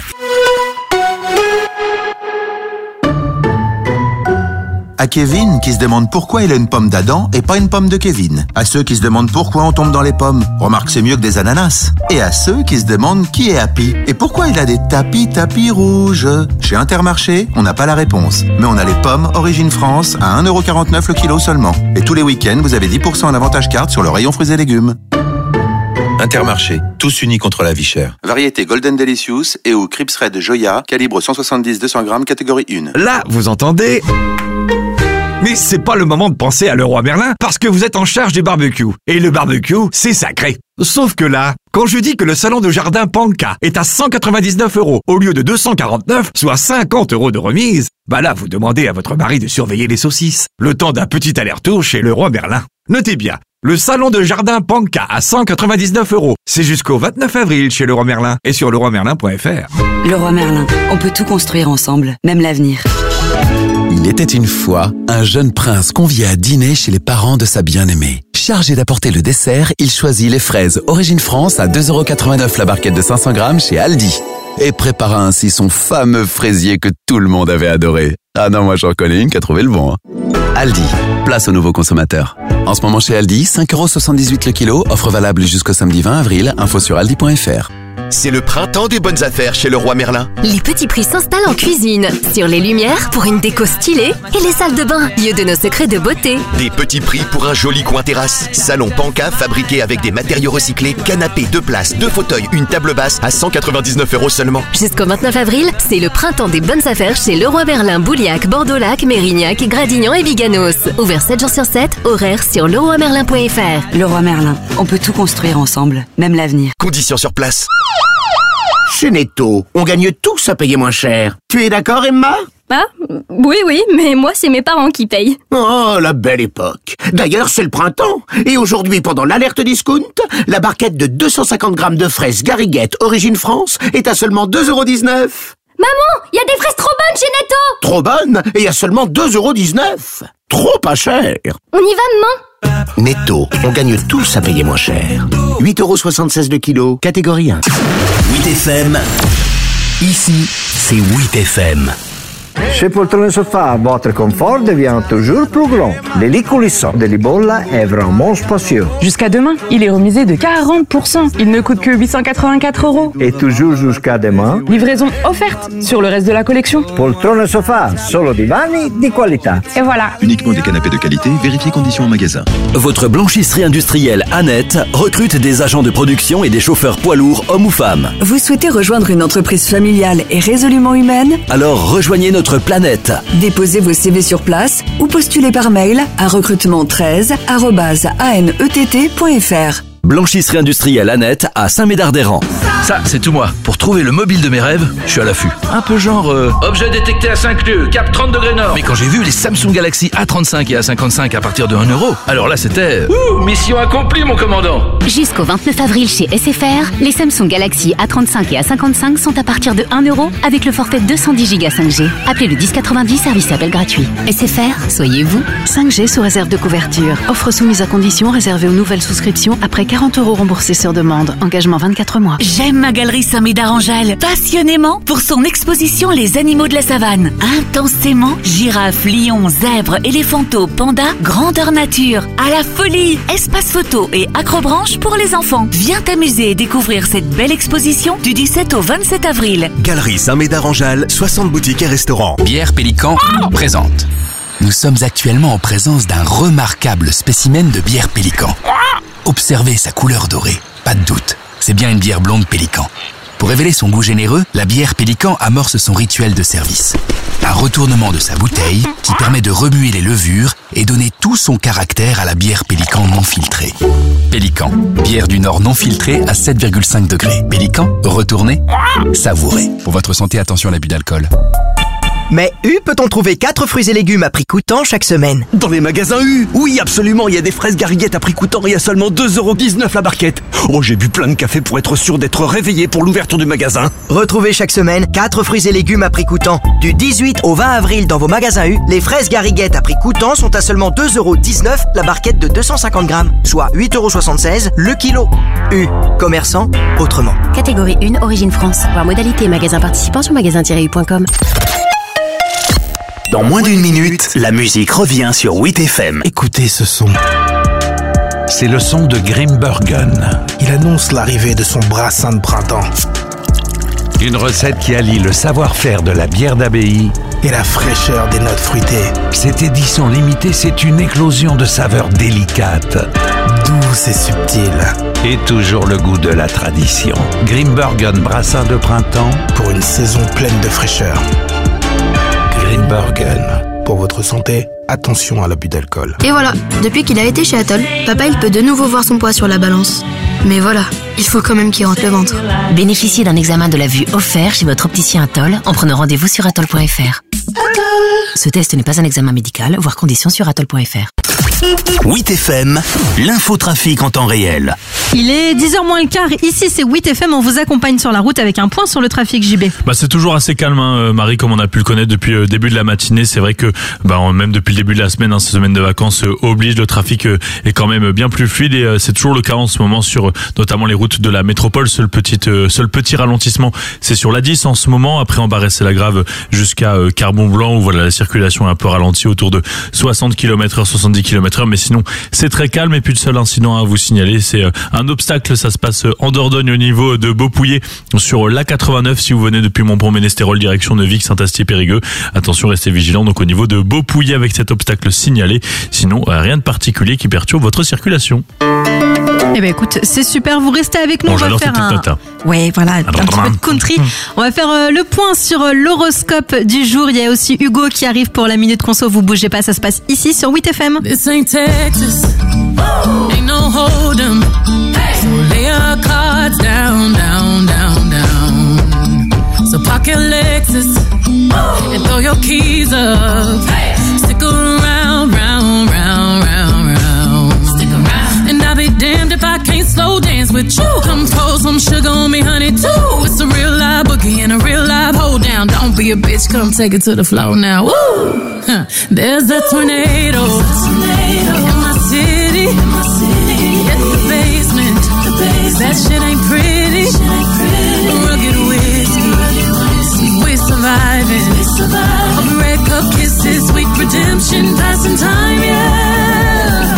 À Kevin qui se demande pourquoi il a une pomme d'Adam et pas une pomme de Kevin. À ceux qui se demandent pourquoi on tombe dans les pommes. Remarque, c'est mieux que des ananas. Et à ceux qui se demandent qui est Happy et pourquoi il a des tapis rouges. Chez Intermarché, on n'a pas la réponse. Mais on a les pommes Origine France à 1,49€ le kilo seulement. Et tous les week-ends, vous avez 10% en avantage carte sur le rayon fruits et légumes. Intermarché, tous unis contre la vie chère. Variété Golden Delicious et ou Crips Red Joya, calibre 170-200 grammes, catégorie 1. Là, vous entendez? Mais c'est pas le moment de penser à Leroy Merlin parce que vous êtes en charge du barbecue. Et le barbecue, c'est sacré. Sauf que là, quand je dis que le salon de jardin Panka est à 199€ au lieu de 249, soit 50€ de remise, bah là, vous demandez à votre mari de surveiller les saucisses. Le temps d'un petit aller-retour chez Leroy Merlin. Notez bien, le salon de jardin Panka à 199€. C'est jusqu'au 29 avril chez Leroy Merlin et sur leroymerlin.fr. Leroy Merlin, on peut tout construire ensemble, même l'avenir. Il était une fois un jeune prince convié à dîner chez les parents de sa bien-aimée. Chargé d'apporter le dessert, il choisit les fraises Origine France à 2,89€ la barquette de 500 grammes chez Aldi. Et prépara ainsi son fameux fraisier que tout le monde avait adoré. Ah non, moi j'en connais une qui a trouvé le bon. Aldi, place aux nouveaux consommateurs. En ce moment chez Aldi, 5,78€ le kilo, offre valable jusqu'au samedi 20 avril, info sur aldi.fr. C'est le printemps des bonnes affaires chez Leroy Merlin. Les petits prix s'installent en cuisine, sur les lumières pour une déco stylée et les salles de bain, lieu de nos secrets de beauté. Des petits prix pour un joli coin terrasse. Salon Panka fabriqué avec des matériaux recyclés, canapé 2 places, 2 fauteuils, une table basse à 199€ seulement. Jusqu'au 29 avril, c'est le printemps des bonnes affaires chez Leroy Merlin, Bouliac, Bordeaux-Lac, Mérignac, Gradignan et Biganos. Ouvert 7 jours sur 7, horaire sur leroymerlin.fr. Leroy Merlin, on peut tout construire ensemble, même l'avenir. Conditions sur place. Chez Netto, on gagne tous à payer moins cher. Tu es d'accord, Emma? Ah, oui, mais moi, c'est mes parents qui payent. Oh, la belle époque. D'ailleurs, c'est le printemps. Et aujourd'hui, pendant l'alerte discount, la barquette de 250 grammes de fraises Garriguette Origine France est à seulement 2,19€. Maman, il y a des fraises trop bonnes chez Netto! Trop bonnes et à seulement 2,19€. Trop pas cher. On y va demain? Netto, on gagne tous à payer moins cher. 8,76€ le kilo, catégorie 1. 8FM, ici, c'est 8FM. Chez Poltrone Sofa, votre confort devient toujours plus grand. Les lits coulissants de Libolla est vraiment spacieux. Jusqu'à demain, il est remisé de 40%. Il ne coûte que 884€. Et toujours jusqu'à demain, livraison offerte sur le reste de la collection. Poltrone Sofa, solo divani di qualità. Et voilà. Uniquement des canapés de qualité, vérifiez conditions en magasin. Votre blanchisserie industrielle Annette recrute des agents de production et des chauffeurs poids lourds, hommes ou femmes. Vous souhaitez rejoindre une entreprise familiale et résolument humaine? Alors rejoignez notre planète. Déposez vos CV sur place ou postulez par mail à recrutement13@anett.fr. Blanchisserie industrielle Annette à Saint-Médard-des-Rangs. Ça, c'est tout moi. Pour trouver le mobile de mes rêves, je suis à l'affût. Un peu genre... objet détecté à 5 lieues, cap 30 degrés nord. Mais quand j'ai vu les Samsung Galaxy A35 et A55 à partir de 1€, alors là c'était... mission accomplie, mon commandant. Jusqu'au 29 avril chez SFR, les Samsung Galaxy A35 et A55 sont à partir de 1€ avec le forfait 210 Go 5G. Appelez le 1090, service appel gratuit. SFR, soyez vous. 5G sous réserve de couverture. Offre soumise à condition réservée aux nouvelles souscriptions après 40€ remboursés sur demande. Engagement 24 mois. J'aime ma galerie Saint-Médard-en-Jalles passionnément pour son exposition Les animaux de la savane. Intensément, girafes, lions, zèbres, éléphanteaux, pandas, grandeur nature. À la folie, espace photo et acrobranche pour les enfants. Viens t'amuser et découvrir cette belle exposition du 17 au 27 avril. Galerie Saint-Médard-en-Jalles, 60 boutiques et restaurants. Bière Pélican présente. Nous sommes actuellement en présence d'un remarquable spécimen de bière Pélican. Observez sa couleur dorée, pas de doute, c'est bien une bière blonde Pélican. Pour révéler son goût généreux, la bière Pélican amorce son rituel de service. Un retournement de sa bouteille qui permet de remuer les levures et donner tout son caractère à la bière Pélican non filtrée. Pélican, bière du Nord non filtrée à 7,5 degrés. Pélican, retournez, savourez. Pour votre santé, attention à l'abus d'alcool. Mais U peut-on trouver 4 fruits et légumes à prix coûtant chaque semaine? Dans les magasins U, oui absolument, il y a des fraises Garriguette à prix coûtant et à seulement 2,19€ la barquette. Oh, j'ai bu plein de café pour être sûr d'être réveillé pour l'ouverture du magasin. Retrouvez chaque semaine 4 fruits et légumes à prix coûtant. Du 18 au 20 avril dans vos magasins U, les fraises Garriguette à prix coûtant sont à seulement 2,19€ la barquette de 250 grammes, soit 8,76€ le kilo. U, commerçant autrement. Catégorie 1, Origine France. Voir modalité et magasin participant sur magasin-u.com. Dans moins d'une minute, la musique revient sur 8FM. Écoutez ce son. C'est le son de Grimbergen. Il annonce l'arrivée de son brassin de printemps. Une recette qui allie le savoir-faire de la bière d'abbaye et la fraîcheur des notes fruitées. Cette édition limitée, c'est une éclosion de saveurs délicates, douces et subtiles. Et toujours le goût de la tradition. Grimbergen brassin de printemps pour une saison pleine de fraîcheur. Grimbergen. Pour votre santé, attention à l'abus d'alcool. Et voilà, depuis qu'il a été chez Atoll, papa il peut de nouveau voir son poids sur la balance. Mais voilà, il faut quand même qu'il rentre le ventre. Bénéficiez d'un examen de la vue offert chez votre opticien Atoll en prenant rendez-vous sur atoll.fr. Ce test n'est pas un examen médical, voire conditions sur atoll.fr. 8FM, l'infotrafic en temps réel. Il est 10h moins le quart. Ici, c'est 8FM. On vous accompagne sur la route avec un point sur le trafic, JB. C'est toujours assez calme, Marie, comme on a pu le connaître depuis le début de la matinée. C'est vrai que, même depuis le début de la semaine, cette semaine de vacances oblige, le trafic est quand même bien plus fluide et c'est toujours le cas en ce moment sur notamment les routes de la métropole. Seul petit ralentissement, c'est sur la 10 en ce moment. Après, en Barrès-et-la-Grave jusqu'à Carbon-Blanc, où la circulation est un peu ralentie autour de 60 km/h, 70 km/h. Mais sinon, c'est très calme. Et puis, le seul incident à vous signaler, c'est un obstacle. Ça se passe en Dordogne au niveau de Beaupouillet sur l'A89 si vous venez depuis Montpont-Ménestérol direction Neuvic, Saint-Astier-Périgueux. Attention, restez vigilants donc au niveau de Beaupouillet avec cet obstacle signalé. Sinon, rien de particulier qui perturbe votre circulation. Eh ben écoute, c'est super, vous restez avec nous. Bon, j'adore tes petites notes. Ouais, voilà, un petit peu de country. On va faire le point sur l'horoscope du jour. Il y a aussi Hugo qui arrive pour la Minute Conso. Vous bougez pas, ça se passe ici sur 8FM. This ain't Texas, ain't no hold'em. So lay your cards down, down, down, down. So park your Lexus and throw your keys up. Stick around, round, round, round, round. Stick around. And I'll be damned if I can't slow dance with you. Come pour some sugar on me, honey, too. It's a real live boogie and a real live hold down. Don't be a bitch, come take it to the floor now. Woo! There's a tornado in my city. Hit the basement. That shit ain't pretty. Rugged whiskey. We're surviving. Over red cup kisses, sweet redemption, passing time, yeah.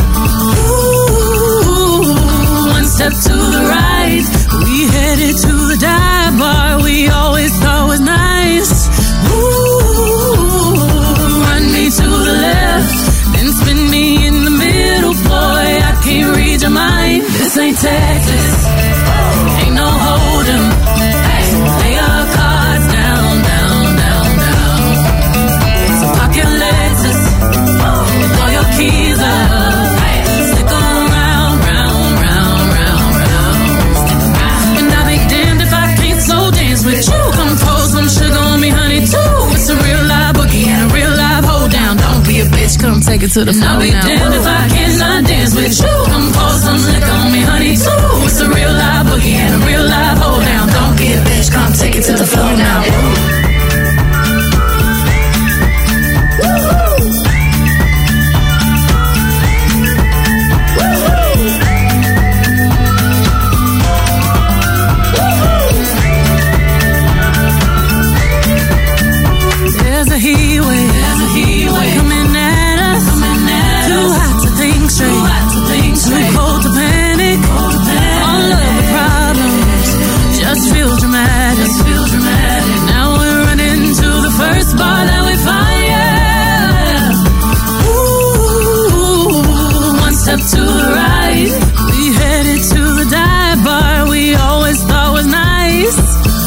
Ooh, one step to the right. We headed to the dive bar we always thought was nice. Ooh, run me to the left, then spin me in the middle, boy. I can't read your mind. This ain't Texas, ain't no hold'em. Lay your cards down, down, down, down. So park your Lexus and throw your keys up. Stick around, round, round, round, round. And I'll be damned if I can't slow dance with you. Come pour some sugar on me, honey, too. It's a real live boogie and a real live hold down. Don't be a bitch, come take it to the floor now. I'll be damned if I cannot dance with you. Come pour some liquor on me, honey, too. It's a real live boogie and a real live hold down. Don't be a bitch, come take it to the floor now. There's a heat wave coming at us. Too hot to think straight, too cold to panic. All of the problems just feel dramatic. Now we're running to the first bar that we find, yeah. Ooh, one step to the right. We headed to the dive bar we always thought was nice.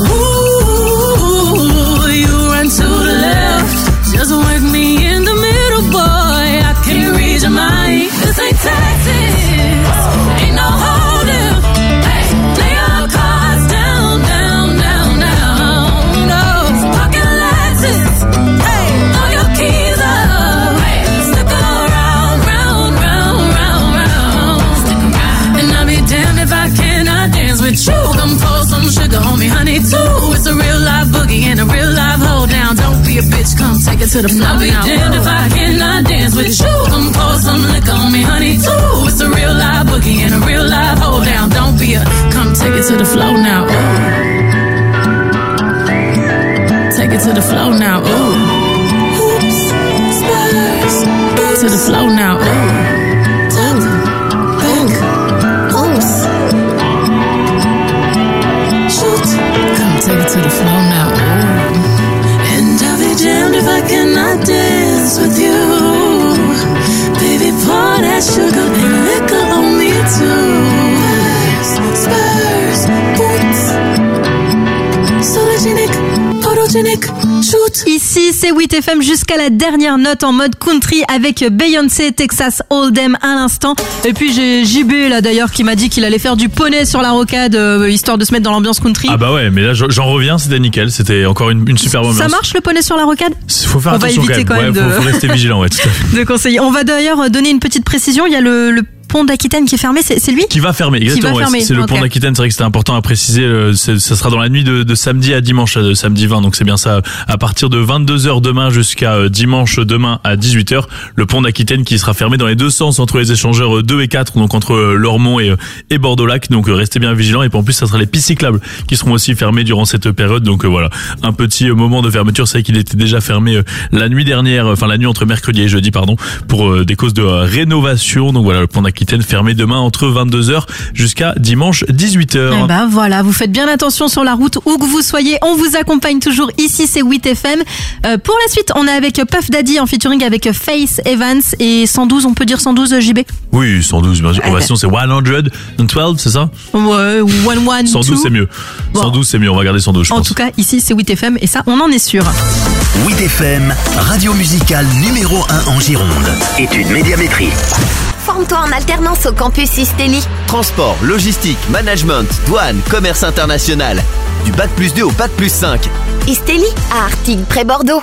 Ooh, you run to the left, just work me in the middle, boy. I can't read your mind. This ain't Texas, ain't no hold'em. Lay your cards down, down, down, down. No, park your Lexus, throw your keys up. Stick around, round, round, round, round. And I'll be damned if I cannot dance with you. Come pour some sugar on me, honey, too. It's a real live boogie and a real live hold down. Don't be a bitch, come take it to the floor. I'll be damned if I cannot dance with you. Come pour some liquor on me, honey, too. It's a real live boogie and a real live hold down. Don't be a, come take it to the floor now. Ooh. Take it to the floor now. Ooh. Oops, Spurs. To the floor now. Ooh. Take it to the floor now. Ooh. And I'll be damned if I cannot dance with you. Baby, pour that sugar and liquor on me too. Spurs, boots, sologenic, photogenic, shoot. Ici, c'est 8FM jusqu'à la dernière note en mode country avec Beyoncé, Texas Hold'em à l'instant. Et puis j'ai JB là d'ailleurs qui m'a dit qu'il allait faire du poney sur la rocade histoire de se mettre dans l'ambiance country. Ah bah ouais, mais là j'en reviens, c'était nickel, c'était encore une superbe ambiance. Ça marche le poney sur la rocade ? Faut faire attention quand même. Faut rester vigilant, ouais, tout à fait. De conseiller. On va d'ailleurs donner une petite précision, il y a le pont d'Aquitaine qui est fermé, c'est lui qui va fermer, exactement. C'est le pont d'Aquitaine, c'est vrai que c'était important à préciser. Ça sera dans la nuit de samedi à dimanche, de samedi 20, donc c'est bien ça. À partir de 22h demain jusqu'à dimanche demain à 18h, le pont d'Aquitaine qui sera fermé dans les deux sens entre les échangeurs 2 et 4, donc entre Lormont et Bordeaux-Lac. Donc restez bien vigilants. Et puis en plus, ça sera les pistes cyclables qui seront aussi fermées durant cette période. Donc voilà, un petit moment de fermeture. C'est vrai qu'il était déjà fermé la nuit dernière, enfin la nuit entre mercredi et jeudi, pardon, pour des causes de rénovation. Donc voilà, le pont d'Aquitaine fermé demain entre 22h jusqu'à dimanche 18h. Eh ben voilà, vous faites bien attention sur la route où que vous soyez, on vous accompagne toujours ici, c'est 8FM. Pour la suite, on est avec Puff Daddy en featuring avec Faith Evans et 112, on peut dire 112 JB ? Oui, 112 bien sûr. Sinon c'est 112, c'est ça ? Ouais, 112. 112 c'est mieux. Bon. 112 c'est mieux, on va garder 112 je pense. En tout cas, ici c'est 8FM et ça on en est sûr. 8FM, radio musicale numéro 1 en Gironde. Études médiamétrie. Forme-toi en alternance au campus Istelli. Transport, logistique, management, douane, commerce international. Du Bac+2 au Bac+5. Istelli à Artigues près Bordeaux.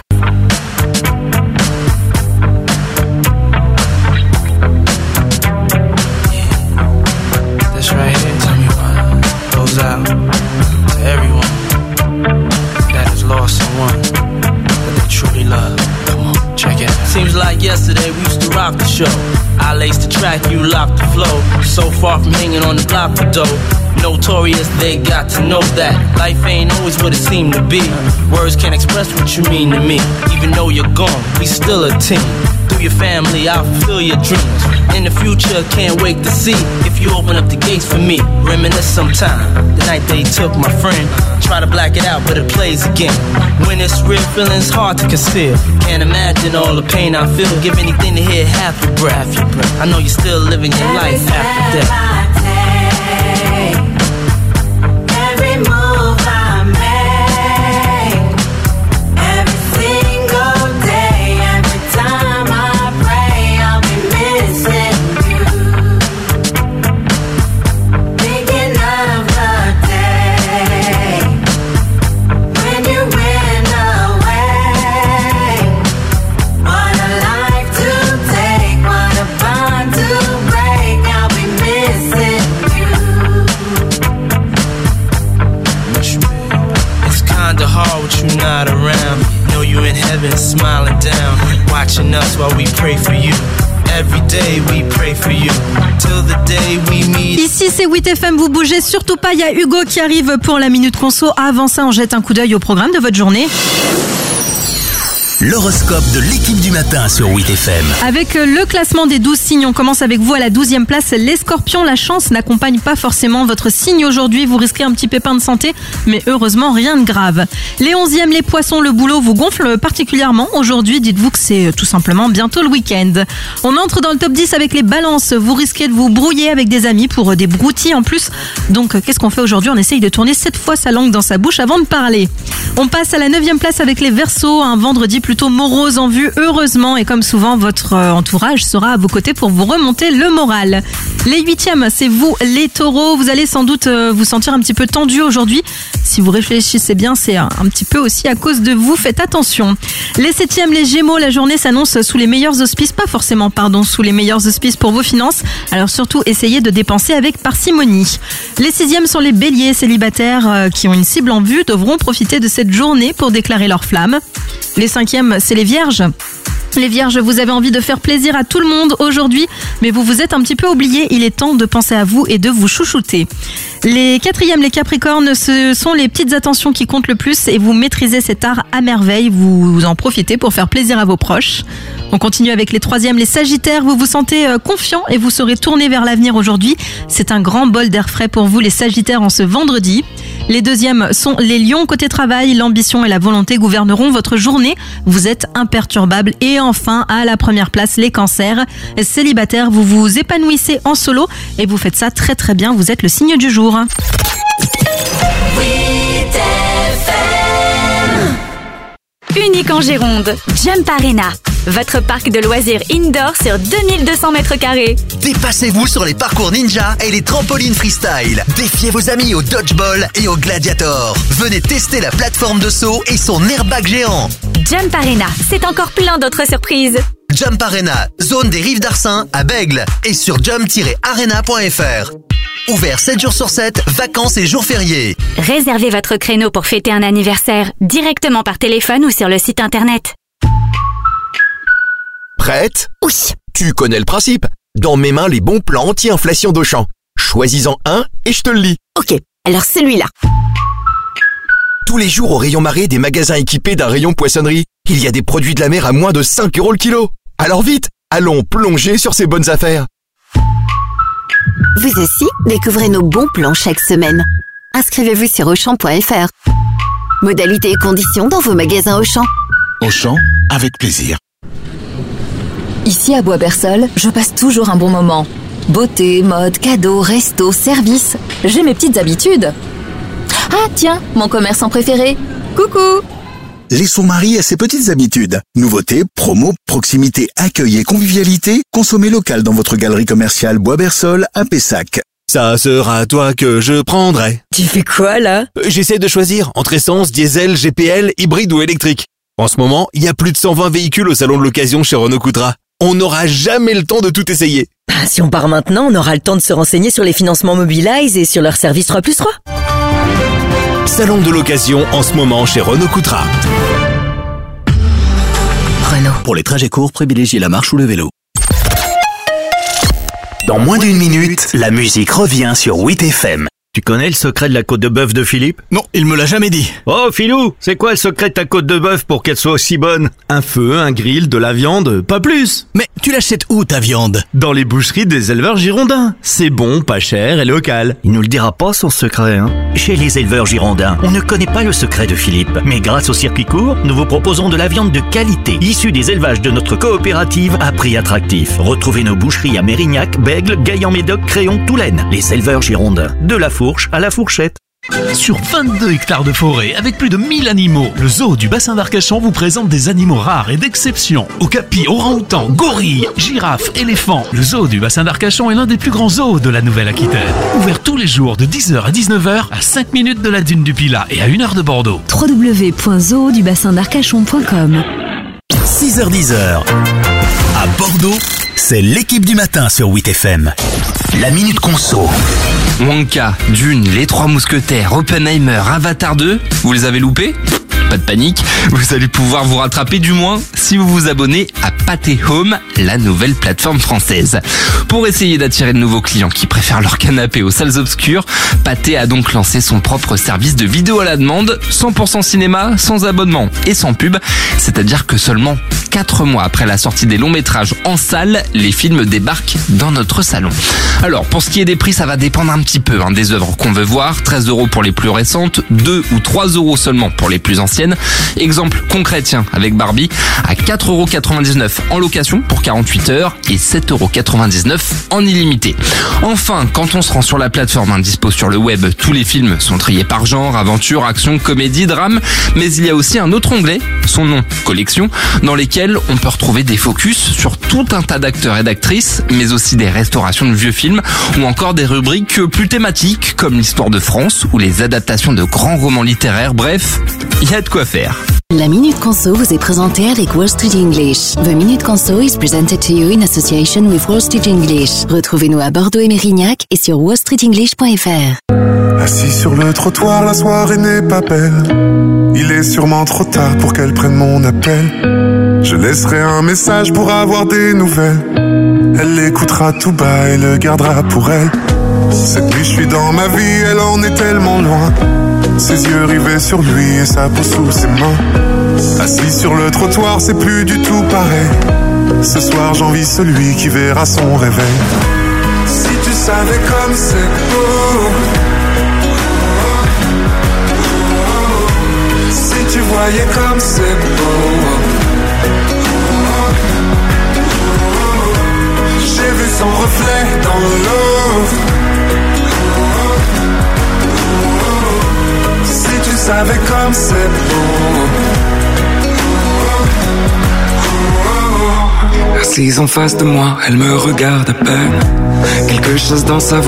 This right here, tell me what goes out to everyone that has lost someone that they truly love. Come on, check it out. Seems like yesterday we used to rock the show. I laced the track, you locked the flow. So far from hanging on the block for dough. Notorious, they got to know that life ain't always what it seemed to be. Words can't express what you mean to me. Even though you're gone, we still a team. Through your family, I'll fulfill your dreams. In the future, can't wait to see if you open up the gates for me. Reminisce sometime, the night they took my friend. Try to black it out, but it plays again. When it's real, feeling's hard to conceal. Can't imagine all the pain I feel. Give anything to hear half your breath. I know you're still living your life after death. Every move I make, every single day, every time I pray, I'll be missing you. Thinking of the day when you went away. What a life to take, what a bond to break. I'll be missing you. It's kinda hard with you not around. Know you in heaven smiling down, watching us while we pray for you. Every day we pray for you, till the day we meet. Ici c'est 8FM, vous bougez surtout pas, il y a Hugo qui arrive pour la Minute Conso. Avant ça, on jette un coup d'œil au programme de votre journée. L'horoscope de l'équipe du matin sur 8FM. Avec le classement des 12 signes, on commence avec vous à la 12e place. Les Scorpions, la chance n'accompagne pas forcément votre signe aujourd'hui. Vous risquez un petit pépin de santé, mais heureusement rien de grave. Les 11e, les Poissons, le boulot vous gonfle particulièrement. Aujourd'hui, dites-vous que c'est tout simplement bientôt le week-end. On entre dans le top 10 avec les Balances. Vous risquez de vous brouiller avec des amis pour des broutilles en plus. Donc, qu'est-ce qu'on fait aujourd'hui ? On essaye de tourner 7 fois sa langue dans sa bouche avant de parler. On passe à la 9e place avec les Verseaux. Un vendredi plutôt morose en vue, heureusement, et comme souvent, votre entourage sera à vos côtés pour vous remonter le moral. Les 8e, c'est vous, les Taureaux. Vous allez sans doute vous sentir un petit peu tendu aujourd'hui. Si vous réfléchissez bien, c'est un petit peu aussi à cause de vous. Faites attention. Les 7e, les Gémeaux, la journée s'annonce sous les meilleurs auspices. Pas forcément, sous les meilleurs auspices pour vos finances. Alors surtout, essayez de dépenser avec parcimonie. Les 6e sont les Béliers, célibataires qui ont une cible en vue, devront profiter de cette journée pour déclarer leur flamme. Les 5e, c'est les Vierges. Les Vierges, vous avez envie de faire plaisir à tout le monde aujourd'hui, mais vous vous êtes un petit peu oubliés. Il est temps de penser à vous et de vous chouchouter. Les 4e, les Capricornes, ce sont les petites attentions qui comptent le plus et vous maîtrisez cet art à merveille. Vous en profitez pour faire plaisir à vos proches. On continue avec les 3e, les Sagittaires. Vous vous sentez confiant et vous serez tourné vers l'avenir aujourd'hui. C'est un grand bol d'air frais pour vous, les Sagittaires, en ce vendredi. Les 2e sont les Lions. Côté travail, l'ambition et la volonté gouverneront votre journée. Vous êtes imperturbable. Et enfin, à la première place, les Cancers. Célibataires, vous vous épanouissez en solo et vous faites ça très très bien. Vous êtes le signe du jour. unique en Gironde. Jump Arena, votre parc de loisirs indoor sur 2200 mètres carrés. Dépassez-vous sur les parcours ninja et les trampolines freestyle. Défiez vos amis au dodgeball et au gladiator. Venez tester la plateforme de saut et son airbag géant. Jump Arena, c'est encore plein d'autres surprises. Jump Arena, zone des Rives d'Arcin à Bègle et sur jump-arena.fr. Ouvert 7 jours sur 7, vacances et jours fériés. Réservez votre créneau pour fêter un anniversaire directement par téléphone ou sur le site internet. Prête ? Oui. Tu connais le principe. Dans mes mains, les bons plans anti-inflation d'Auchan. Choisis-en un et je te le lis. Ok, alors celui-là. Tous les jours au rayon marée des magasins équipés d'un rayon poissonnerie, il y a des produits de la mer à moins de 5 € le kilo. Alors vite, allons plonger sur ces bonnes affaires. Vous aussi, découvrez nos bons plans chaque semaine. Inscrivez-vous sur Auchan.fr. Modalités et conditions dans vos magasins Auchan. Auchan, avec plaisir. Ici à Bois-Bersol, je passe toujours un bon moment. Beauté, mode, cadeaux, resto, service. J'ai mes petites habitudes. Ah tiens, mon commerçant préféré. Coucou! Laissons Marie à ses petites habitudes. Nouveautés, promos, proximité, accueil et convivialité. Consommez local dans votre galerie commerciale Bois-Bersol à Pessac. Ça sera toi que je prendrai. Tu fais quoi là? J'essaie de choisir entre essence, diesel, GPL, hybride ou électrique. En ce moment, il y a plus de 120 véhicules au salon de l'occasion chez Renault Coutras. On n'aura jamais le temps de tout essayer. Si on part maintenant, on aura le temps de se renseigner sur les financements Mobilize et sur leur service 3+3. Salon de l'occasion en ce moment chez Renault Coutras. Renault. Pour les trajets courts, privilégiez la marche ou le vélo. Dans moins d'une minute, la musique revient sur 8FM. Tu connais le secret de la côte de bœuf de Philippe? Non, il me l'a jamais dit. Oh Philou, c'est quoi le secret de ta côte de bœuf pour qu'elle soit aussi bonne? Un feu, un grill, de la viande, pas plus. Mais tu l'achètes où ta viande? Dans les boucheries des éleveurs girondins. C'est bon, pas cher et local. Il nous le dira pas son secret, hein? Chez les éleveurs girondins, on ne connaît pas le secret de Philippe. Mais grâce au circuit court, nous vous proposons de la viande de qualité, issue des élevages de notre coopérative à prix attractif. Retrouvez nos boucheries à Mérignac, Bègle, Gaillan-Médoc, Créon, Toulaine. Les éleveurs girondins, de la fourche à la fourchette. Sur 22 hectares de forêt, avec plus de 1000 animaux, le zoo du bassin d'Arcachon vous présente des animaux rares et d'exception. Okapis, orang-outans, gorilles, girafes, éléphants. Le zoo du bassin d'Arcachon est l'un des plus grands zoos de la Nouvelle-Aquitaine. Ouvert tous les jours de 10h à 19h, à 5 minutes de la dune du Pilat et à 1 heure de Bordeaux. www.zoodubassindarcachon.com 6h-10h. À Bordeaux, c'est l'équipe du matin sur 8FM. La Minute Conso. Wonka, Dune, Les Trois Mousquetaires, Oppenheimer, Avatar 2, vous les avez loupés ? Pas de panique, vous allez pouvoir vous rattraper du moins si vous vous abonnez à Pâté Home, la nouvelle plateforme française. Pour essayer d'attirer de nouveaux clients qui préfèrent leur canapé aux salles obscures, Pâté a donc lancé son propre service de vidéo à la demande, 100% cinéma, sans abonnement et sans pub, c'est-à-dire que seulement 4 mois après la sortie des longs métrages en salle, les films débarquent dans notre salon. Alors pour ce qui est des prix, ça va dépendre un petit peu des œuvres qu'on veut voir, 13 € pour les plus récentes, 2 ou 3 € seulement pour les plus anciennes. Exemple concret, tiens, avec Barbie, à 4,99 € en location pour 48 heures et 7,99 € en illimité. Enfin, quand on se rend sur la plateforme dispo sur le web, tous les films sont triés par genre, aventure, action, comédie, drame, mais il y a aussi un autre onglet, son nom, collection, dans lesquels on peut retrouver des focus sur tout un tas d'acteurs et d'actrices, mais aussi des restaurations de vieux films ou encore des rubriques plus thématiques comme l'histoire de France ou les adaptations de grands romans littéraires, bref, il y a de quoi faire. La Minute Conso vous est présentée avec Wall Street English. The Minute Conso is presented to you in association with Wall Street English. Retrouvez-nous à Bordeaux et Mérignac et sur wallstreetenglish.fr. Assis sur le trottoir, la soirée n'est pas belle. Il est sûrement trop tard pour qu'elle prenne mon appel. Je laisserai un message pour avoir des nouvelles. Elle l'écoutera tout bas et le gardera pour elle. Cette nuit je suis dans ma vie, elle en est tellement loin. Ses yeux rivés sur lui et sa peau sous ses mains. Assis sur le trottoir, c'est plus du tout pareil. Ce soir j'envie celui qui verra son réveil. Si tu savais comme c'est beau, si tu voyais comme c'est beau. J'ai vu son reflet dans l'eau. Si tu savais comme c'est beau. Assise en face de moi, elle me regarde à peine. Quelque chose dans sa voix